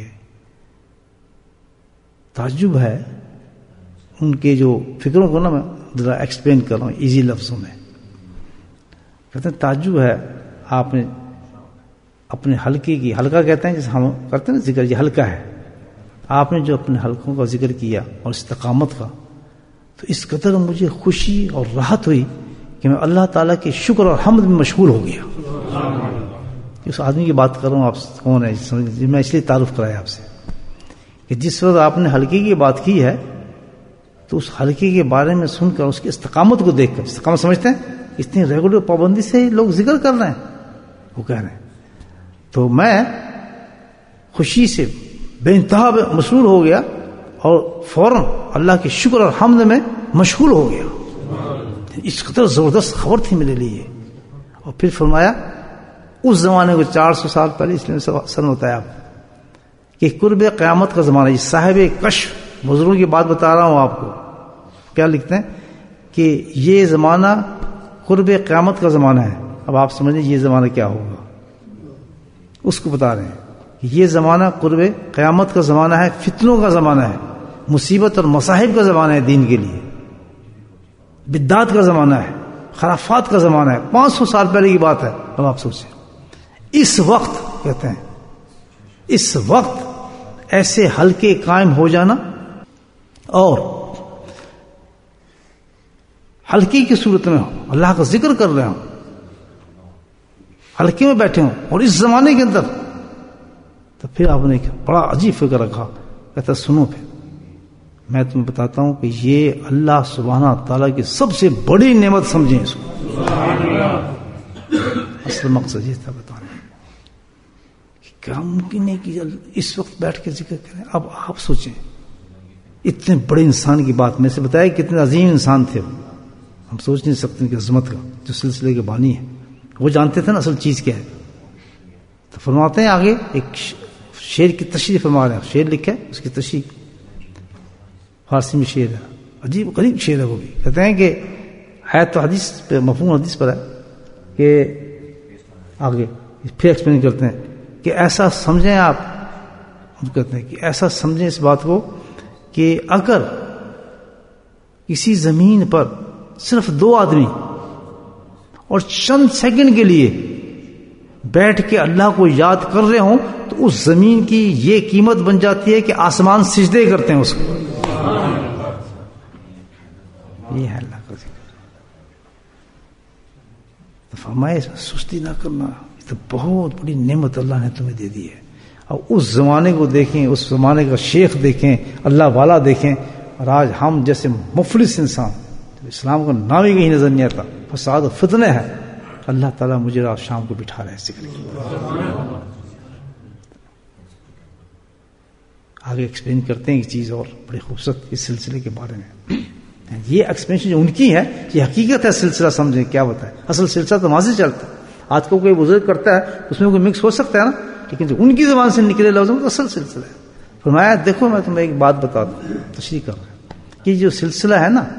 تعجب ہے ان کے جو فکروں کو نا میں ذرا ایکسپلین کر رہا ہوں ایزی لفظوں میں. کہتے ہیں تعجب ہے آپ نے اپنے حلقے کی، حلقہ کہتے ہیں جیسے ہم کرتے ہیں نا ذکر، یہ حلقہ ہے، آپ نے جو اپنے حلقوں کا ذکر کیا اور استقامت کا، تو اس قدر مجھے خوشی اور راحت ہوئی کہ میں اللہ تعالیٰ کے شکر اور حمد میں مشغول ہو گیا. اس آدمی کی بات کر رہا ہوں، آپ کون ہے میں اس لیے تعارف کرایا آپ سے کہ جس وقت آپ نے حلقے کی بات کی ہے تو اس حلقے کے بارے میں سن کر، اس کی استقامت کو دیکھ کر، استقامت سمجھتے ہیں اتنی ریگولر پابندی سے لوگ ذکر کر رہے ہیں، وہ کہہ رہے ہیں، تو میں خوشی سے بے انتہا مشغول ہو گیا اور فوراً اللہ کے شکر اور حمد میں مشغول ہو گیا. اس قدر زبردست خبر تھی میرے لیے. اور پھر فرمایا اس زمانے کو 400 سال پہلے، اس لیے سن ہوتا ہے آپ کہ قرب قیامت کا زمانہ، یہ صاحب کشف بزرگوں کی بات بتا رہا ہوں آپ کو. کیا لکھتے ہیں کہ یہ زمانہ قرب قیامت کا زمانہ ہے. اب آپ سمجھیں یہ زمانہ کیا ہوگا، اس کو بتا رہے ہیں کہ یہ زمانہ قرب قیامت کا زمانہ ہے، فتنوں کا زمانہ ہے، مصیبت اور مصائب کا زمانہ ہے دین کے لیے، بدعات کا زمانہ ہے، خرافات کا زمانہ ہے. 500 سال پہلے کی بات ہے. اب آپ سوچیں اس وقت، کہتے ہیں اس وقت ایسے حلقے قائم ہو جانا اور حلقے کی صورت میں اللہ کا ذکر کر رہے ہوں، حلقے میں بیٹھے ہوں اور اس زمانے کے اندر، تو پھر آپ نے بڑا عجیب فکر رکھا. کہتا سنو پھر میں تمہیں بتاتا ہوں کہ یہ اللہ سبحانہ تعالیٰ کی سب سے بڑی نعمت سمجھیں اس کو. اصل مقصد یہ تھا بتانے کیا ممکن ہے کہ اس وقت بیٹھ کے ذکر کریں؟ اب آپ سوچیں، اتنے بڑے انسان کی بات میں سے بتایا کتنے عظیم انسان تھے، ہم سوچ نہیں سکتے ان کی عظمت کا، جو سلسلے کے بانی ہیں وہ جانتے تھے نا اصل چیز کیا ہے. تو فرماتے ہیں آگے ایک شعر کی تشریح فرما رہے ہیں، شعر لکھا ہے اس کی تشریح فارسی میں شعر ہے، عجیب غریب شعر ہے وہ بھی. کہتے ہیں کہ ہے تو حدیث پہ، مفہوم حدیث پر ہے کہ آگے پھر ایکسپلین کرتے ہیں کہ ایسا سمجھیں آپ، ہم کہتے ہیں کہ ایسا سمجھیں اس بات کو کہ اگر کسی زمین پر صرف 2 آدمی اور چند سیکنڈ کے لیے بیٹھ کے اللہ کو یاد کر رہے ہوں تو اس زمین کی یہ قیمت بن جاتی ہے کہ آسمان سجدے کرتے ہیں اس کو. یہ ہے اللہ کا ذکر. تو فرمائے سستی نہ کرنا، یہ تو بہت بڑی نعمت اللہ نے تمہیں دے دی ہے. اب اس زمانے کو دیکھیں، اس زمانے کا شیخ دیکھیں، اللہ والا دیکھیں، اور آج ہم جیسے مفلس انسان، اسلام کا نام ہی کہیں نظر نہیں آتا، فساد و فتنے ہے، اللہ تعالیٰ مجھے رات شام کو بٹھا رہے ہیں ذکر کے. آگے ایکسپلین کرتے ہیں ایک چیز اور بڑی خوبصورت اس سلسلے کے بارے میں. یہ ایکسپلینیشن جو ان کی ہے یہ حقیقت ہے، سلسلہ سمجھیں کیا بتائے. اصل سلسلہ تو ماضی چلتا ہے، آج کو کوئی بزرگ کرتا ہے اس میں کوئی مکس ہو سکتا ہے نا، لیکن جو ان کی زبان سے نکلے لفظوں تو اصل سلسلہ ہے. فرمایا دیکھو میں تمہیں ایک بات بتا دوں، تشریح کر رہا ہوں کہ جو سلسلہ ہے نا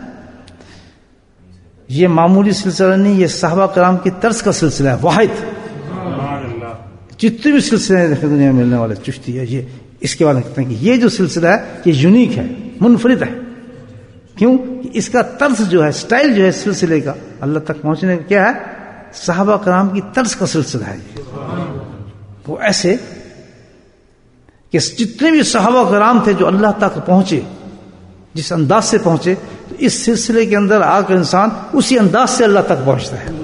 یہ معمولی سلسلہ نہیں، یہ صحابہ کرام کی طرز کا سلسلہ ہے، واحد. جتنے بھی سلسلے ہیں دنیا میں ملنے والے چشتی ہے، یہ اس کے بعد کہتے ہیں کہ یہ جو سلسلہ ہے یہ یونیک ہے، منفرد ہے. کیوں؟ کہ اس کا طرز جو ہے، سٹائل جو ہے سلسلے کا اللہ تک پہنچنے کا کیا ہے، صحابہ کرام کی طرز کا سلسلہ ہے. وہ ایسے کہ جتنے بھی صحابہ کرام تھے جو اللہ تک پہنچے، جس انداز سے پہنچے، تو اس سلسلے کے اندر آ کر انسان اسی انداز سے اللہ تک پہنچتا ہے.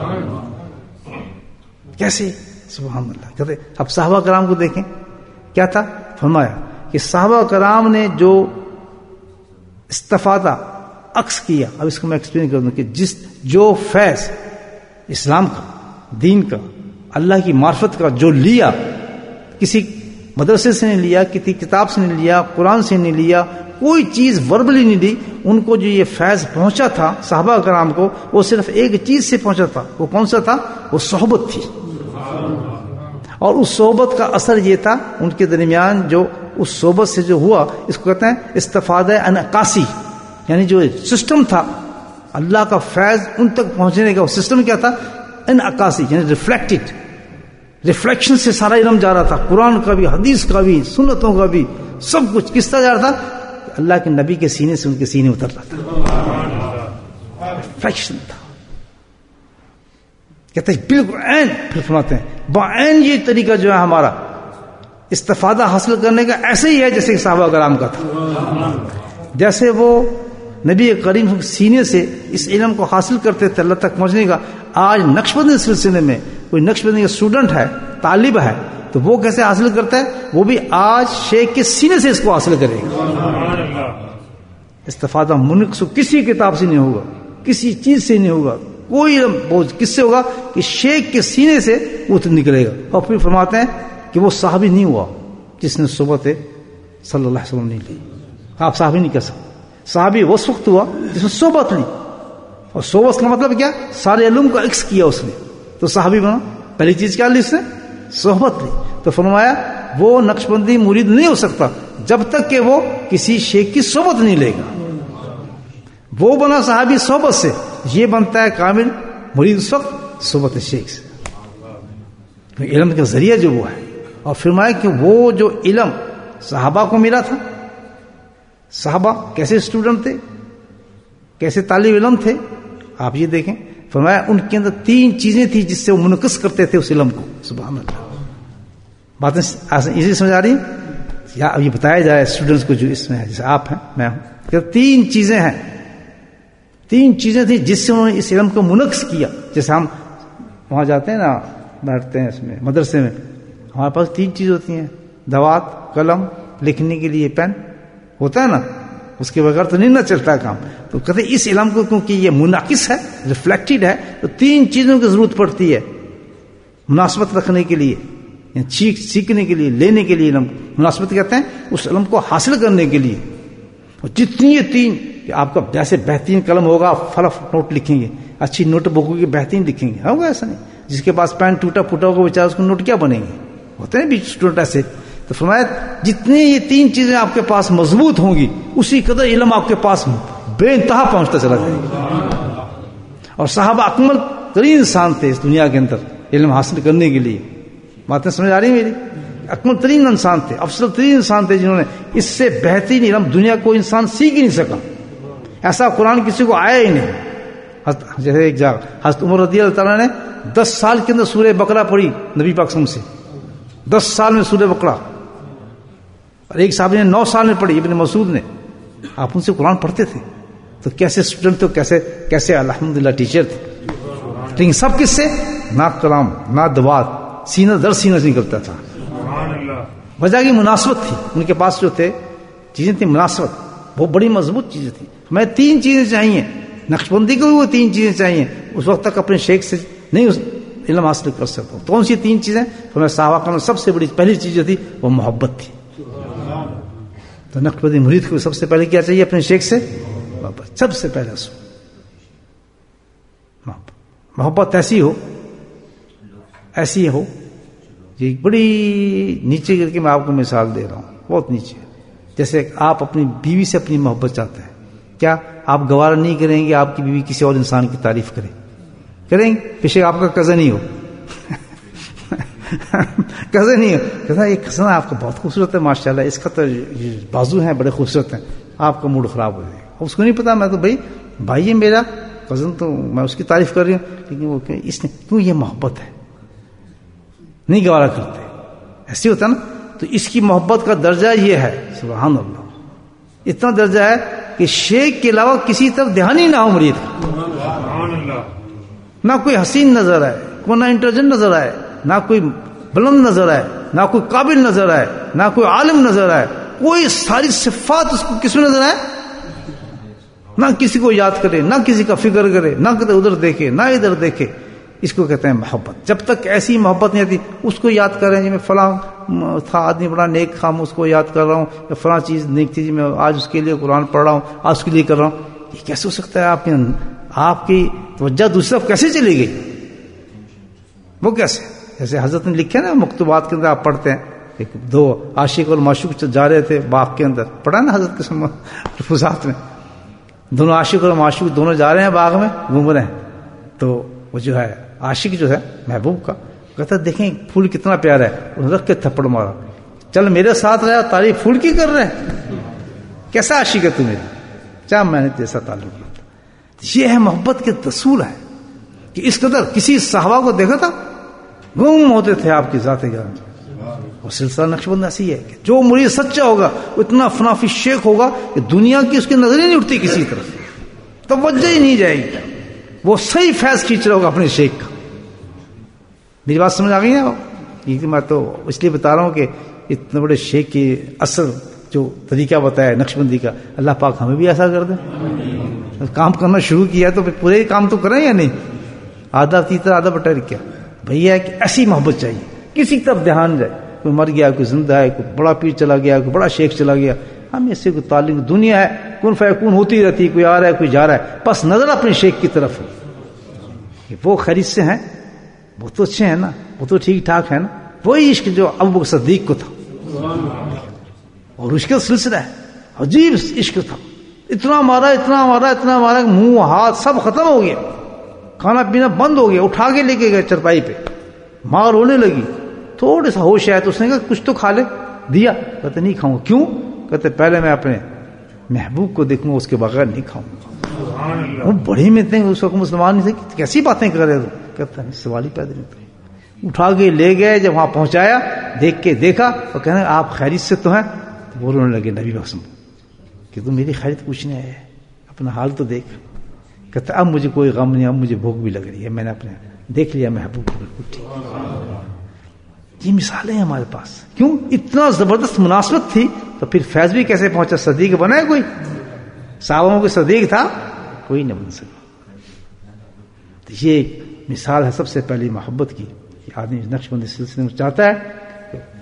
کیسے؟ سبحان اللہ. کہتے اب صحابہ کرام کو دیکھیں کیا تھا. فرمایا کہ صحابہ کرام نے جو استفادہ عکس کیا، اب اس کو میں ایکسپلین کر دوں کہ جو فیض اسلام کا، دین کا، اللہ کی معرفت کا جو لیا، کسی مدرسے سے نہیں لیا، کسی کتاب سے نہیں لیا، قرآن سے نہیں لیا، کوئی چیز وربلی نہیں دی. ان کو جو یہ فیض پہنچا تھا صحابہ کرام کو، وہ صرف ایک چیز سے پہنچا تھا. وہ کون سا تھا؟ وہ صحبت تھی. اور اس صحبت کا اثر یہ تھا ان کے درمیان، جو اس صحبت سے جو ہوا، اس کو کہتے ہیں استفادہ انعکاسی. یعنی جو سسٹم تھا اللہ کا فیض ان تک پہنچنے کا، وہ سسٹم کیا تھا؟ انعکاسی، یعنی ریفلیکٹڈ، ریفلیکشن سے سارا علم جا رہا تھا، قرآن کا بھی، حدیث کا بھی، سنتوں کا بھی، سب کچھ کس طرح جا رہا تھا؟ اللہ کے نبی کے سینے سے ان کے سینے اتر رہا تھا، ریفلیکشن تھا. کہتے ہیں بالکل عین، پھر فرماتے ہیں بعین یہ طریقہ جو ہے ہمارا استفادہ حاصل کرنے کا ایسے ہی ہے جیسے صحابہ کرام کا تھا. جیسے وہ نبی کریم سینے سے اس علم کو حاصل کرتے تھے اللہ تک پہنچنے کا. آج نقشبندی سلسلے میں کوئی نقشبندی کا اسٹوڈنٹ ہے، طالب ہے، تو وہ کیسے حاصل کرتا ہے؟ وہ بھی آج شیخ کے سینے سے اس کو حاصل کرے گا. استفادہ منک سے کسی کتاب سے نہیں ہوگا، کسی چیز سے نہیں ہوگا، کوئی بوجھ کس سے ہوگا کہ شیخ کے سینے سے وہ نکلے گا. اور پھر فرماتے ہیں کہ وہ صحابی نہیں ہوا جس نے صحبت صلی اللہ علیہ وسلم نہیں لی. آپ صحابی نہیں کہہ سکتے. صحابی وہ وقت ہوا جس نے صحبت لی، اور صحبت کا مطلب کیا؟ سارے علوم کا عکس کیا اس نے، تو صحابی بنا. پہلی چیز کیا لی اس نے؟ صحبت لی. تو فرمایا وہ نقشبندی مرید نہیں ہو سکتا جب تک کہ وہ کسی شیخ کی صحبت نہیں لے گا. وہ بنا صحابی صحبت سے، یہ بنتا ہے کامل مرید اس وقت صحبت شیخ سے، علم کا ذریعہ جو وہ ہے. اور فرمایا کہ وہ جو علم صحابہ کو ملا تھا، صحابہ کیسے اسٹوڈنٹ تھے، کیسے طالب علم تھے، آپ یہ دیکھیں. فرمایا ان کے اندر 3 چیزیں تھیں جس سے وہ منعکس کرتے تھے اس علم کو. سبحان اللہ. باتیں ایزی سمجھ آ رہی ہیں یا اب یہ بتایا جائے اسٹوڈنٹس کو جو اس میں ہے، جیسے آپ ہیں، میں ہوں، کہ 3 چیزیں ہیں، 3 چیزیں تھیں جس سے انہوں نے اس علم کو منعکس کیا. جیسے ہم وہاں جاتے ہیں نا، بیٹھتے ہیں اس میں مدرسے میں، ہمارے پاس 3 چیز ہوتی ہیں، دوات، قلم، لکھنے کے لیے پین ہوتا ہے نا، اس کے بغیر تو نہیں نہ چلتا کام. تو کہتے ہیں اس علم کو کیونکہ یہ منعکس ہے، ریفلیکٹڈ ہے، تو 3 چیزوں کی ضرورت پڑتی ہے مناسبت رکھنے کے لیے. یعنی سیکھنے کے لیے، لینے کے لیے علم، مناسبت کہتے ہیں اس علم کو حاصل کرنے کے لیے. اور جتنی یہ تین کہ آپ کا جیسے بہترین قلم ہوگا آپ فلف نوٹ لکھیں گے، اچھی نوٹ بک ہوگی بہترین لکھیں گے، ہوگا ایسا نہیں. جس کے پاس پین ٹوٹا پھوٹا ہوگا بیچارہ اس کو نوٹ کیا بنیں گے، ہوتے ہیں بھی اسٹوڈنٹ ایسے. تو فرمایا جتنی یہ تین چیزیں آپ کے پاس مضبوط ہوں گی اسی قدر علم آپ کے پاس بے انتہا پہنچتا چلا جائے گا. اور صحابہ اکمل ترین انسان تھے اس دنیا کے اندر علم حاصل کرنے کے لیے. باتیں سمجھ آ رہی ہیں میری؟ اکمل ترین انسان تھے، افضل ترین انسان تھے جنہوں نے اس سے بہترین علم دنیا کو انسان سیکھ ہی نہیں سکا. ایسا قرآن کسی کو آیا ہی نہیں. جیسے ایک جگہ حضرت عمر رضی اللہ تعالیٰ نے 10 سال کے اندر سورہ بقرہ پڑھی نبی پاک صلی اللہ علیہ وسلم سے، 10 سال میں سورہ بقرہ. اور ایک صاحب نے 9 سال میں پڑھی، ابن مسعود نے. آپ ان سے قرآن پڑھتے تھے تو کیسے اسٹوڈنٹ تو کیسے الحمدللہ ٹیچر تھے. لیکن سب کس سے؟ نہ کلام نہ دوات، سینہ در سینہ سے نکلتا تھا. وجہ کی مناسبت تھی ان کے پاس، جو تھے چیزیں تھیں مناسبت، وہ بڑی مضبوط چیزیں تھیں. ہمیں 3 چیزیں چاہیے، نقشبندی کو بھی وہ 3 چیزیں چاہیے. اس وقت تک اپنے شیخ سے نہیں علم حاصل کر سکتا. کون سی 3 چیزیں؟ ہمیں صحابہ کا سب سے بڑی پہلی چیز جو تھی وہ محبت تھی. تو نقشبندی مرید کو سب سے پہلے کیا چاہیے؟ اپنے شیخ سے محبت. سب سے پہلے اس محبت ایسی ہو یہ بڑی نیچے گر کے میں آپ کو مثال دے رہا ہوں، بہت نیچے. جیسے آپ اپنی بیوی سے اپنی محبت چاہتے ہیں، کیا آپ گوارا نہیں کریں گے آپ کی بیوی کسی اور انسان کی تعریف کریں گے؟ پیچھے آپ کا کزن ہی ہو کزن ہی ہو، کہتا یہ کزن آپ کا بہت خوبصورت ہے ماشاءاللہ، اس کا تو بازو ہیں بڑے خوبصورت ہیں، آپ کا موڈ خراب ہو جائے گا. اس کو نہیں پتا میں تو بھائی ہے میرا کزن، تو میں اس کی تعریف کر رہی ہوں، لیکن وہ اس نے کیوں، یہ محبت ہے، نہیں گوارا کرتے. ایسے ہوتا نا. تو اس کی محبت کا درجہ یہ ہے، سبحان اللہ، اتنا درجہ ہے کہ شیخ کے علاوہ کسی طرف دھیان ہی نہ ہو مرید کا. نہ کوئی حسین نظر آئے، کوئی نہ انٹیلیجنٹ نظر آئے، نہ کوئی بلند نظر آئے، نہ کوئی قابل نظر آئے، نہ کوئی عالم نظر آئے، کوئی ساری صفات اس کو کس میں نظر آئے. نہ کسی کو یاد کرے، نہ کسی کا فکر کرے، نہ کدھر ادھر دیکھے نہ ادھر دیکھے. اس کو کہتے ہیں محبت. جب تک ایسی محبت نہیں آتی اس کو یاد کر رہے ہیں جی میں فلاں تھا آدمی بڑا نیک تھا، میں اس کو یاد کر رہا ہوں، یا فلاں چیز نیک تھی جی میں آج اس کے لیے قرآن پڑھ رہا ہوں، آج اس کے لیے کر رہا ہوں. یہ کیسے ہو سکتا ہے؟ آپ کی توجہ دوسری طرف کیسے چلی گئی؟ وہ کیسے؟ جیسے حضرت نے لکھے نا مکتوبات کے اندر آپ پڑھتے ہیں کہ 2 عاشق اور معشوق جا رہے تھے باغ کے اندر، پڑھا نا حضرت کے ملفوظات میں، دونوں عاشق اور معشوق دونوں جا رہے ہیں باغ میں گھوم رہے ہیں. تو وہ جو ہے عاشق جو ہے محبوب کا کہتا ہے دیکھیں پھول کتنا پیارا ہے، انہوں نے رکھ کے تھپڑ مارا، چل میرے ساتھ رہا، تعریف پھول کی کر رہے ہیں، کیسا عاشق ہے تو میری، چاہ میں نے جیسا تعلق کیا. یہ ہے محبت کے اصول ہے کہ اس قدر کسی صحابہ کو دیکھا تھا گم ہوتے تھے آپ کی ذات گرامی میں. اور سلسلہ نقشبند ایسی ہے کہ جو مرید سچا ہوگا اتنا فنافی شیخ ہوگا کہ دنیا کی اس کی نظر ہی نہیں اٹھتی کسی طرف، توجہ ہی نہیں جائے گی، وہ صحیح فیض کھینچ رہا ہوگا اپنے شیخ کا. میری بات سمجھ آ گئی نا؟ یہ میں تو اس لیے بتا رہا ہوں کہ اتنے بڑے شیخ کی اصل جو طریقہ بتایا نقشبندی کا، اللہ پاک ہمیں بھی ایسا کر دے. کام کرنا شروع کیا تو پورے کام تو کریں یا نہیں؟ آدھا تیسرا آدھا بٹا کیا بھیا کہ ایسی محبت چاہیے کسی طرف دھیان جائے، کوئی مر گیا، کوئی زندہ ہے، کوئی بڑا پیر چلا گیا، کوئی بڑا شیخ چلا گیا، ہم اس سے کوئی تعلق، دنیا ہے کون فیکون ہوتی رہتی، کوئی آ رہا ہے کوئی جا رہا ہے، بس نظر اپنے شیخ کی طرف ہو کہ وہ خرید سے ہیں، وہ تو اچھے ہیں نا، وہ تو ٹھیک ٹھاک ہے نا. وہی عشق جو ابو بکر صدیق کو تھا، اور اس کا سلسلہ ہے عجیب عشق تھا. اتنا مارا منہ ہاتھ سب ختم ہو گیا، کھانا پینا بند ہو گیا، اٹھا کے لے کے گئے چرپائی پہ، ماں رونے لگی، تھوڑے سا ہوش آیا تو اس نے کہا کچھ تو کھا لے، دیا، کہتے نہیں کھاؤں گا. کیوں؟ کہتے پہلے میں اپنے محبوب کو دیکھوں گا اس کے بغیر نہیں کھاؤں گا. وہ بڑی میں تھے اس وقت مسلمان نہیں تھے، کیسی باتیں کر رہے تھے. کہتا نہیں سوال ہی پیدا نہیں کرے. اٹھا کے لے گئے، جب وہاں پہنچایا دیکھ کے دیکھا اور کہنے آپ خیریت سے تو ہیں؟ وہ رونے لگے نبی وسلم کہ تم میری خیریت پوچھنے آئے، اپنا حال تو دیکھ. کہتا اب مجھے کوئی غم نہیں، اب مجھے بھوک بھی لگ رہی ہے، میں نے اپنے دیکھ لیا محبوب کو بالکل ٹھیک. یہ مثالیں ہیں ہمارے پاس. کیوں؟ اتنا زبردست مناسبت تھی تو پھر فیض بھی کیسے پہنچا؟ صدیق بنا ہے کوئی؟ صحابہ کو صدیق تھا کوئی نہ بن سکا. تو یہ مثال ہے سب سے پہلی محبت کی. آدمی نقشبندی سلسلے میں چاہتا ہے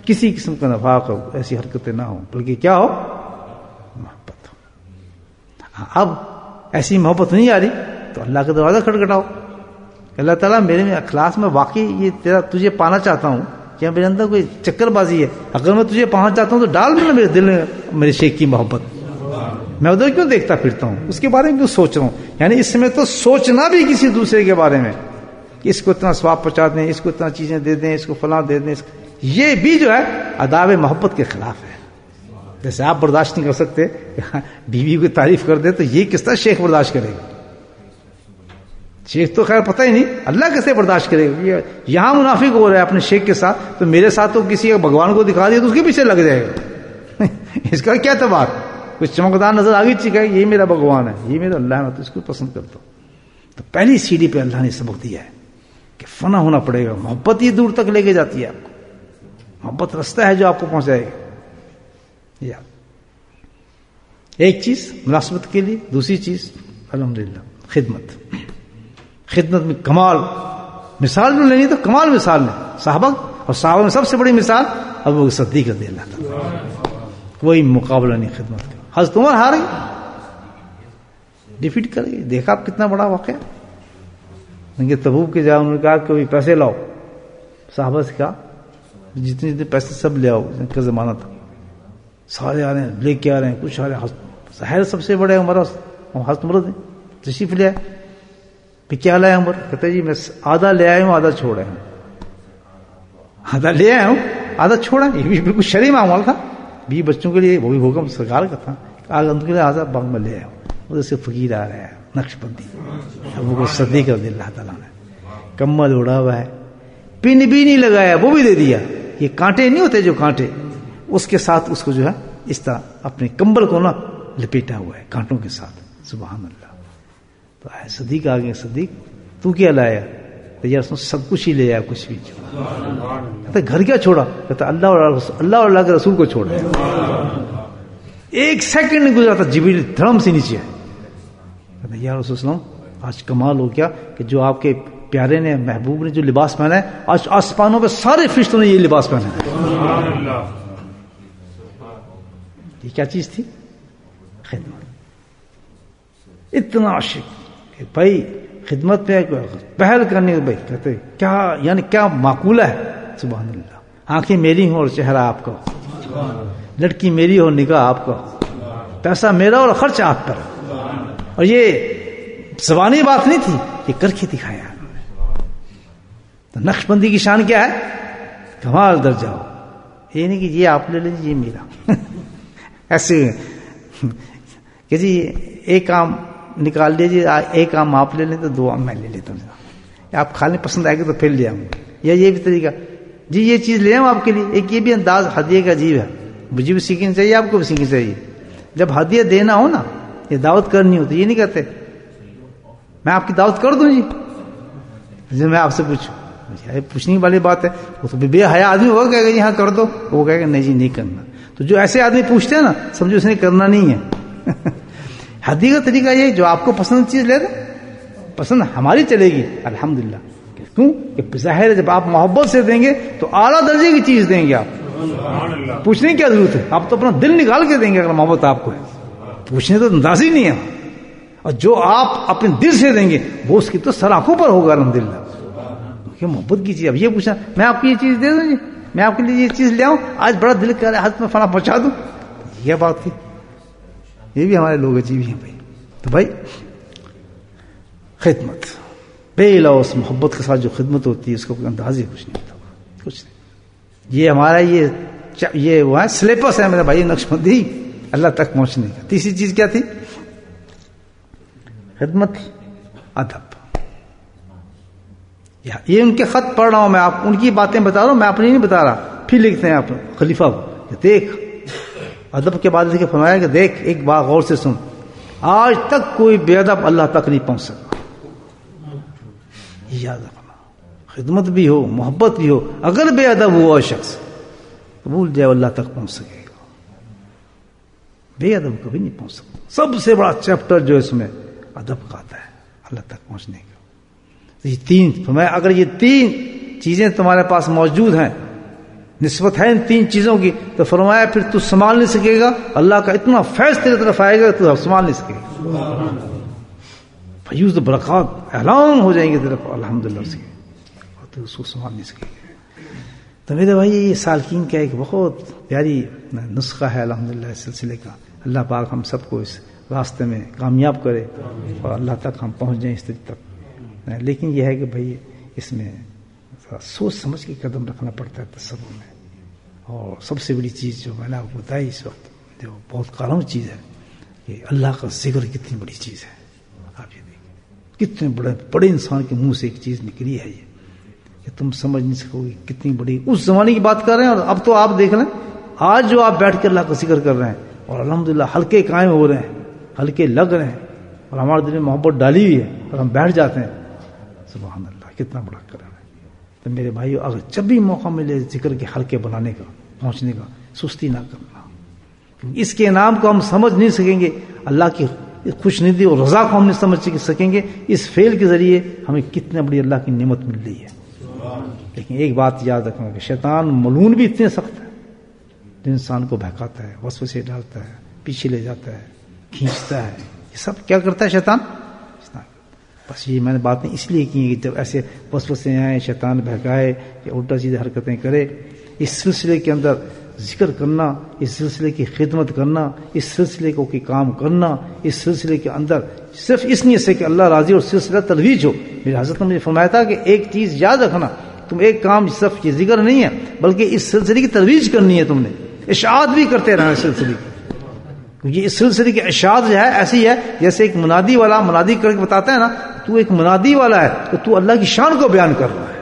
کسی قسم کا نفاق ہو، ایسی حرکتیں نہ ہوں، بلکہ کیا ہو؟ محبت ہو۔ اب ایسی محبت نہیں آ رہی تو اللہ کا دروازہ کھٹکھٹاؤ، اللہ تعالیٰ میرے میں اخلاص میں واقعی یہ تجھے پانا چاہتا ہوں، کیا میرے اندر کوئی چکر بازی ہے؟ اگر میں تجھے پانا چاہتا ہوں تو ڈال دینا میرے دل میں میرے شیخ کی محبت، میں ادھر کیوں دیکھتا پھرتا ہوں، اس کے بارے میں کیوں سوچ رہا ہوں؟ یعنی اس میں تو سوچنا بھی کسی دوسرے کے بارے میں کہ اس کو اتنا ثواب پہنچا دیں، اس کو اتنا چیزیں دے دیں، اس کو فلاں دے دیں، یہ بھی جو ہے آداب محبت کے خلاف ہے۔ جیسے آپ برداشت نہیں کر سکتے بیوی کو تعریف کر دے تو یہ کس طرح شیخ برداشت کرے گا؟ شیخ تو خیر پتہ ہی نہیں، اللہ کیسے برداشت کرے گا؟ یہاں منافق ہو رہا ہے اپنے شیخ کے ساتھ، تو میرے ساتھ تو کسی بھگوان کو دکھا دیا تو اس کے پیچھے لگ جائے گا اس کا کیا اعتبار؟ کچھ چمکدار نظر آگے چکا ہے، یہ میرا بھگوان ہے، یہ میرا اللہ ہے، میں تو اس کو پسند کرتا ہوں۔ تو پہلی سیڑھی پہ اللہ نے سبق دیا ہے کہ فنا ہونا پڑے گا، محبت ہی دور تک لے کے جاتی ہے آپ کو، محبت رستہ ہے جو آپ کو پہنچائے گا۔ ایک چیز ملازمت کے لیے، دوسری چیز الحمدللہ خدمت میں کمال مثال جو لینی تو کمال مثال لیں، صحابہ اور صحابہ میں سب سے بڑی مثال ابو بکر صدیق رضی اللہ تعالیٰ، کوئی مقابلہ نہیں خدمت کا۔ حضرت عمر ہار گئی، ڈیفیٹ کر گئی، دیکھا آپ کتنا بڑا واقعہ۔ تبوک کے جا انہوں نے کہا کہ پیسے لاؤ، صحابہ سے کہا جتنے جتنے پیسے سب لے آؤ، ان کا زمانہ تھا، سارے آ رہے ہیں، لے کے آ رہے ہیں، کچھ آ رہے ہیں، ظاہر سب سے بڑے عمر حضرت عمر تشریف لے آئے، پھر کیا لائے عمر؟ کہتے جی میں آدھا لے آیا ہوں، آدھا چھوڑ آیا ہوں، آدھا لے آیا ہوں، آدھا چھوڑا۔ یہ بھی بالکل شرعی معاملہ تھا، 20 بچوں کے لیے وہ بھی حکم سرکار کا تھا، آج ان کے لیے آدھا باغ میں لے آیا ہوں۔ ادھر سے فقیر آ رہا ہے نقش بندی، ابو بکر صدیق رضی اللہ تعالیٰ نے کمل اڑا ہوا ہے، پن بھی نہیں لگایا، وہ بھی دے دیا۔ یہ کانٹے نہیں ہوتے جو کانٹے، اس کے ساتھ اس کو جو ہے اس طرح اپنے کمبل کو نا لپیٹا ہوا ہے کانٹوں کے ساتھ، سبحان اللہ۔ تو صدیق آ گئے، صدیق تو کیا لایا؟ تو یار سب کچھ ہی لے آیا، کچھ بھی کہتا گھر کیا چھوڑا؟ کہتا اللہ اور اللہ کے رسول کو چھوڑا۔ ایک سیکنڈ نہیں گزرا تھا جبریل دھڑم سے نیچے آئے، کہتا یا رسول اللہ آج کمال ہو گیا کہ جو آپ کے پیارے نے محبوب نے جو لباس پہنا ہے، آج آسمانوں پہ سارے فرشتوں نے یہ لباس پہنا ہے۔ یہ کیا چیز تھی؟ خدمت۔ اتنا عاشق کہ بھائی خدمت پہ پہل کرنے، بھائی کہتے کیا یعنی کیا معقولہ ہے، سبحان اللہ۔ آنکھیں میری ہوں اور چہرہ آپ کا ہو، لڑکی میری ہو نگاہ آپ کا ہو، پیسہ میرا اور خرچ آپ پر۔ اور یہ زبانی بات نہیں تھی، یہ کر کے دکھایا۔ تو نقش بندی کی شان کیا ہے؟ کمال درجہ ہو، یہ نہیں کہ یہ آپ لے لیجیے یہ میرا ایسے کہ جی ایک کام نکال لیجیے، ایک کام آپ لے لیں تو 2 کام میں لے لیتا ہوں، آپ کھانے پسند آئے گا تو پھر لے آؤں گا، یا یہ بھی طریقہ جی یہ چیز لے آؤں آپ کے لیے۔ ایک یہ بھی انداز ہدیے کا عجیب ہے، مجھے بھی سیکھنی چاہیے، آپ کو بھی سیکھنی چاہیے۔ جب ہدیہ دینا ہو نا، یہ دعوت کرنی ہو تو یہ نہیں کہتے میں آپ کی دعوت کر دوں جی، میں آپ سے پوچھوں، پوچھنے والی بات ہے، وہ تو بے حیا آدمی ہوگا کہے گا یہاں کر دو، وہ کہے گا نہیں جی نہیں کرنا۔ تو جو ایسے آدمی پوچھتے ہیں نا، سمجھو اس نے کرنا نہیں ہے۔ ہدیہ کا طریقہ یہ جو آپ کو پسند چیز لے دیں، پسند ہماری چلے گی الحمدللہ، کیوں کہ ظاہر ہے جب آپ محبت سے دیں گے تو اعلیٰ درجے کی چیز دیں گے آپ، پوچھنے کی کیا ضرورت ہے، آپ تو اپنا دل نکال کے دیں گے اگر محبت آپ کو ہے، پوچھنے تو انداز ہی نہیں ہے۔ اور جو آپ اپنے دل سے دیں گے وہ اس کی تو سراخوں پر ہوگا الحمدللہ، کہ محبت کی چیز۔ اب یہ پوچھنا میں آپ کی یہ چیز دے دوں جی، میں آپ کے لیے یہ چیز لے آؤں، آج بڑا دل کر رہا ہے ہاتھ میں فلاں پہنچا دوں، یہ بات تھی۔ یہ بھی ہمارے لوگ عجیب ہیں بھائی۔ تو بھائی خدمت بے لوث محبت کے ساتھ جو خدمت ہوتی ہے اس کا کوئی انداز ہی کچھ نہیں ہوتا، کچھ نہیں۔ یہ ہمارا یہ وہ ہے سلیپس ہے میرے بھائی، نقش بندی اللہ تک پہنچنے کا۔ تیسری چیز کیا تھی؟ خدمت تھی، ادب۔ یہ ان کے خط پڑھ رہا ہوں میں، آپ ان کی باتیں بتا رہا ہوں، میں اپنی نہیں بتا رہا۔ پھر لکھتے ہیں آپ خلیفہ کو، دیکھ ادب کے بعد لکھ فرمایا کہ دیکھ ایک بات غور سے سن، آج تک کوئی بے ادب اللہ تک نہیں پہنچ سکا۔ یاد رکھنا، خدمت بھی ہو محبت بھی ہو، اگر بے ادب ہوا شخص بھول جائے اللہ تک پہنچ سکے گا، بے ادب کبھی نہیں پہنچ سکتا۔ سب سے بڑا چیپٹر جو اس میں ادب کا آتا ہے اللہ تک پہنچنے کا۔ یہ 3 فرمایا اگر یہ 3 چیزیں تمہارے پاس موجود ہیں نسبت ہے ان 3 چیزوں کی. تو فرمایا پھر تو سنبھال نہیں سکے گا, اللہ کا اتنا فیض تیرے طرف آئے گا تو سنبھال نہیں سکے گا. فیوز برکات اعلان ہو جائیں گے طرف الحمدللہ اس کے, اور تو اس کو سنبھال نہیں سکے گا. تو میرے بھائی یہ سالکین کا ایک بہت پیاری نسخہ ہے الحمدللہ اس سلسلے کا. اللہ پاک ہم سب کو اس راستے میں کامیاب کرے اور اللہ تک ہم پہنچ جائیں اس تک. لیکن یہ ہے کہ بھائی اس میں سوچ سمجھ کے قدم رکھنا پڑتا ہے تصور میں. اور سب سے بڑی چیز جو میں نے آپ کو بتائی اس وقت, جو بہت کارم چیز ہے, کہ اللہ کا ذکر کتنی بڑی چیز ہے. آپ یہ دیکھیں کتنے بڑے انسان کے منہ سے ایک چیز نکلی ہے یہ, کہ تم سمجھ نہیں سکو گے کتنی بڑی. اس زمانے کی بات کر رہے ہیں, اور اب تو آپ دیکھ لیں آج جو آپ بیٹھ کے اللہ کا ذکر کر رہے ہیں اور الحمدللہ ہلکے قائم ہو رہے ہیں, ہلکے لگ رہے ہیں, اور ہمارے دل میں محبت ڈالی ہوئی ہے, اور ہم بیٹھ جاتے ہیں. سبحان اللہ, کتنا بڑا کرم ہے. تو میرے بھائیو, اگر جب بھی موقع ملے ذکر کے حلقے بنانے کا, پہنچنے کا, سستی نہ کرنا. اس کے انعام کو ہم سمجھ نہیں سکیں گے, اللہ کی خوش ندی اور رضا کو ہم نہیں سمجھ سکیں گے. اس فعل کے ذریعے ہمیں کتنے بڑی اللہ کی نعمت مل رہی ہے. لیکن ایک بات یاد رکھنا کہ شیطان ملعون بھی اتنے سخت ہے, جو انسان کو بہکاتا ہے, وسوسے ڈالتا ہے, پیچھے لے جاتا ہے, کھینچتا ہے. یہ سب کیا کرتا ہے شیطان؟ بس یہ میں نے باتیں اس لیے کی کہ جب ایسے وسوسے آئیں, شیطان بہکائے یا الٹا سیدھے حرکتیں کرے, اس سلسلے کے اندر ذکر کرنا, اس سلسلے کی خدمت کرنا, اس سلسلے کو کوئی کام کرنا, اس سلسلے کے اندر صرف اس نیت سے کہ اللہ راضی اور سلسلہ ترویج ہو. میرے حضرت نے مجھے فرمایا تھا کہ ایک چیز یاد رکھنا, تم ایک کام صرف یہ ذکر نہیں ہے بلکہ اس سلسلے کی ترویج کرنی ہے. تم نے اشاعت بھی کرتے رہنا اس سلسلے کی. یہ اس سلسلے کی اشاعت جو ہے ایسی ہے جیسے ایک منادی والا منادی کر کے بتاتا ہے نا, تو ایک منادی والا ہے تو تو اللہ کی شان کو بیان کر رہا ہے.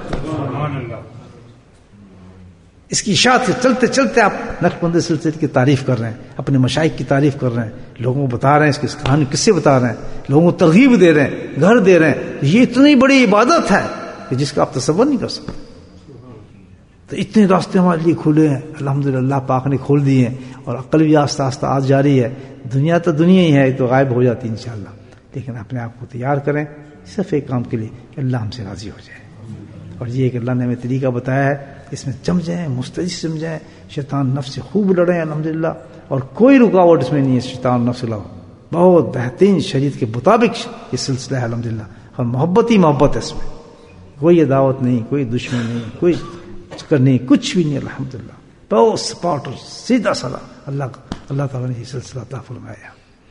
اس کی اشاعت سے چلتے چلتے آپ نقشبندی سلسلے کی تعریف کر رہے ہیں, اپنے مشائخ کی تعریف کر رہے ہیں, لوگوں کو بتا رہے ہیں اس کی کہانی کس سے بتا رہے ہیں, لوگوں کو ترغیب دے رہے ہیں, گھر دے رہے ہیں. یہ اتنی بڑی عبادت ہے کہ جس کا آپ تصور نہیں کر سکتے. تو اتنے راستے ہمارے لیے کھلے ہیں الحمدللہ, اللہ پاک نے کھول دیے ہیں, اور عقل بھی آہستہ آہستہ آج جاری ہے. دنیا تو دنیا ہی ہے, تو غائب ہو جاتی ہے انشاءاللہ. لیکن اپنے آپ کو تیار کریں صرف ایک کام کے لیے کہ اللہ ہم سے راضی ہو جائے. اور یہ کہ اللہ نے ہمیں طریقہ بتایا ہے, اس میں جم جائیں, مستعد سم جائیں, شیطان نفس سے خوب لڑیں الحمدللہ. اور کوئی رکاوٹ اس میں نہیں ہے شیطان نفس لڑ. بہت بہترین شریعت کے مطابق یہ سلسلہ ہے الحمدللہ, اور محبت ہی محبت ہے اس میں. کوئی عداوت نہیں, کوئی دشمنی نہیں, کوئی چکر نہیں, کچھ بھی نہیں الحمدللہ. بہت سپاٹ اور سیدھا سادہ اللہ تعالیٰ نے یہ سلسلہ عطا فرمایا.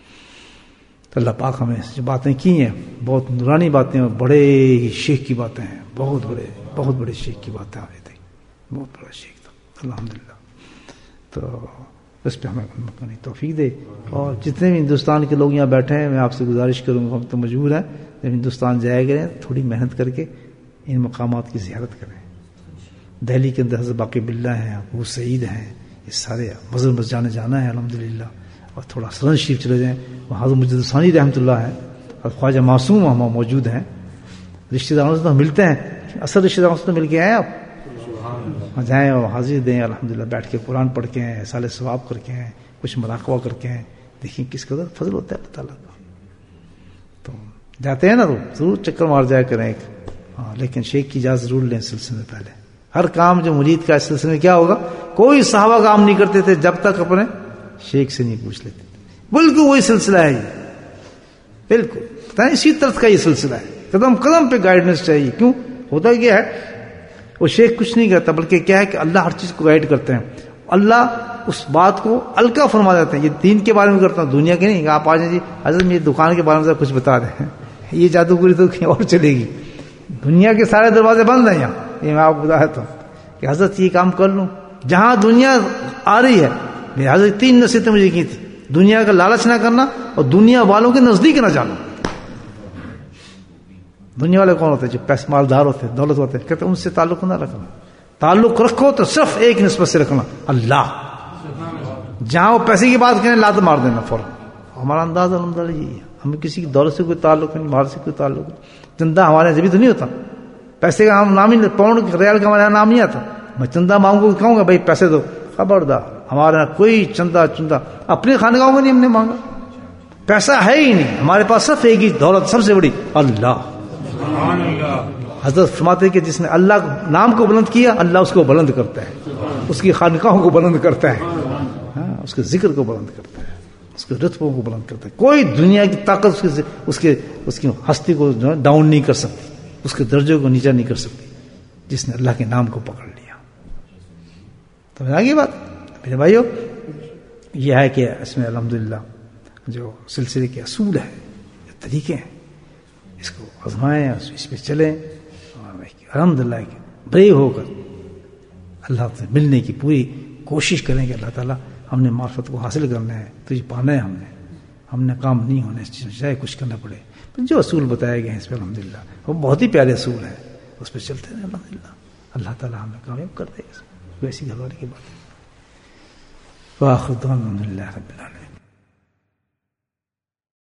تو اللہ پاک ہمیں جو باتیں کی ہیں بہت نورانی باتیں, اور بڑے شیخ کی باتیں ہیں, بہت بڑے شیخ کی باتیں آئی تھی, بہت بڑا شیخ تھا الحمدللہ. تو اس پہ ہمیں توفیق دے. اور جتنے بھی ہندوستان کے لوگ یہاں بیٹھے ہیں, میں آپ سے گزارش کروں گا, ہم تو مجبور ہیں, جب ہندوستان جایا کریں تھوڑی محنت کر کے ان مقامات کی زیارت کریں. دہلی کے اندر حضرت باقی باللہ ہیں, ابو سعید ہیں, یہ سارے مزر مس جانا ہے الحمدللہ. اور تھوڑا سرن شریف چلے جائیں, وہاں حضرت مجد ثانی رحمۃ اللہ ہے, اور خواجہ معصوم وہاں موجود ہیں. رشتہ داروں سے تو ملتے ہیں, اصل رشتہ داروں سے تو مل کے آئے آپ, وہاں جائیں اور حاضری دیں الحمدللہ. بیٹھ کے قرآن پڑھ کے ہیں, سال ثواب کر کے ہیں, کچھ مراقبہ کر کے ہیں. دیکھیں کس قدر فضل ہوتا ہے اللہ تعالیٰ کا. تو جاتے ہیں نا تو ضرور چکر مار جایا کریں ایک, ہاں, لیکن شیخ کی اجازت ضرور لیں سلسلے میں. پہلے ہر کام جو مرید کا اس سلسلے میں کیا ہوگا, کوئی صحابہ کام نہیں کرتے تھے جب تک اپنے شیخ سے نہیں پوچھ لیتے. بالکل وہی سلسلہ ہے یہ, بالکل اسی طرح کا یہ سلسلہ ہے. قدم قدم پہ گائیڈنس چاہیے. کیوں ہوتا کیا ہے, وہ شیخ کچھ نہیں کرتا, بلکہ کیا ہے کہ اللہ ہر چیز کو گائیڈ کرتے ہیں. اللہ اس بات کو الکا فرما دیتے ہیں. یہ دین کے بارے میں کرتا ہوں, دنیا کے نہیں. آپ آ جائیں جی حضرت میری دکان کے بارے میں کچھ بتا دیں, یہ جادوگری تو کہیں اور چلے گی. دنیا کے سارے دروازے بند ہیں یہاں. یہ میں آپ کو بتایا تھا کہ حضرت یہ کام کر لوں, جہاں دنیا آ رہی ہے. میرے حضرت 3 نصیحتیں مجھے کی تھی, دنیا کا لالچ نہ کرنا اور دنیا والوں کے نزدیک نہ جانا. دنیا والے کون ہوتے ہیں؟ جو پیسے مالدار ہوتے ہیں, دولت ہوتے ہیں. کہتے ہیں ان سے تعلق نہ رکھنا, تعلق رکھو تو صرف ایک نسبت سے رکھنا, اللہ. جہاں وہ پیسے کی بات کریں لات مار دینا فوراً. ہمارا انداز الحمدللہ یہی ہے, ہمیں کسی کی دولت سے کوئی تعلق نہیں, مال سے کوئی تعلق نہیں. چندہ ہمارے یہاں بھی تو نہیں ہوتا, پیسے کا ہم نام ہی, پاؤنڈ ریال کا ہمارے یہاں نام نہیں آتا. میں چندہ مانگوں کہوں گا بھائی پیسے دو, خبردار. ہمارے یہاں کوئی چندہ اپنے خانقاہوں میں نہیں ہم نے مانگا. پیسہ ہے ہی نہیں ہمارے پاس, صرف ایک ہی دولت سب سے بڑی, اللہ. حضرت فرماتے ہیں کہ جس نے اللہ نام کو بلند کیا اللہ اس کو بلند کرتا ہے، اس کی خانقاہوں کو بلند کرتا ہے، ہاں اس کے ذکر کو بلند کرتا ہے، اس کے رتبوں کو بلند کرتا ہے. کوئی دنیا کی طاقت اس کی ہستی کو ڈاؤن نہیں کر سکتی، اس کے درجے کو نیچا نہیں کر سکتی جس نے اللہ کے نام کو پکڑ لیا. تو آگے بات میرے بھائیو یہ ہے کہ اس میں الحمدللہ جو سلسلے کے اصول ہیں، جو طریقے ہیں، اس کو آزمائیں، اس پہ چلیں اور الحمدللہ بریو ہو کر اللہ سے ملنے کی پوری کوشش کریں کہ اللہ تعالیٰ ہم نے معرفت کو حاصل کرنا ہے، تجھے پانا ہے، ہم نے کام نہیں ہونا ہے، چاہے کچھ کرنا پڑے. جو اصول بتائے گئے ہیں اس پہ الحمدللہ وہ بہت ہی پیارے اصول ہیں، اس پہ چلتے ہیں الحمدللہ. اللہ تعالیٰ ہمیں کامیاب کر دے. ویسی گھر والے کی بات ہے. وآخر دعوانا الحمدللہ رب العالمین.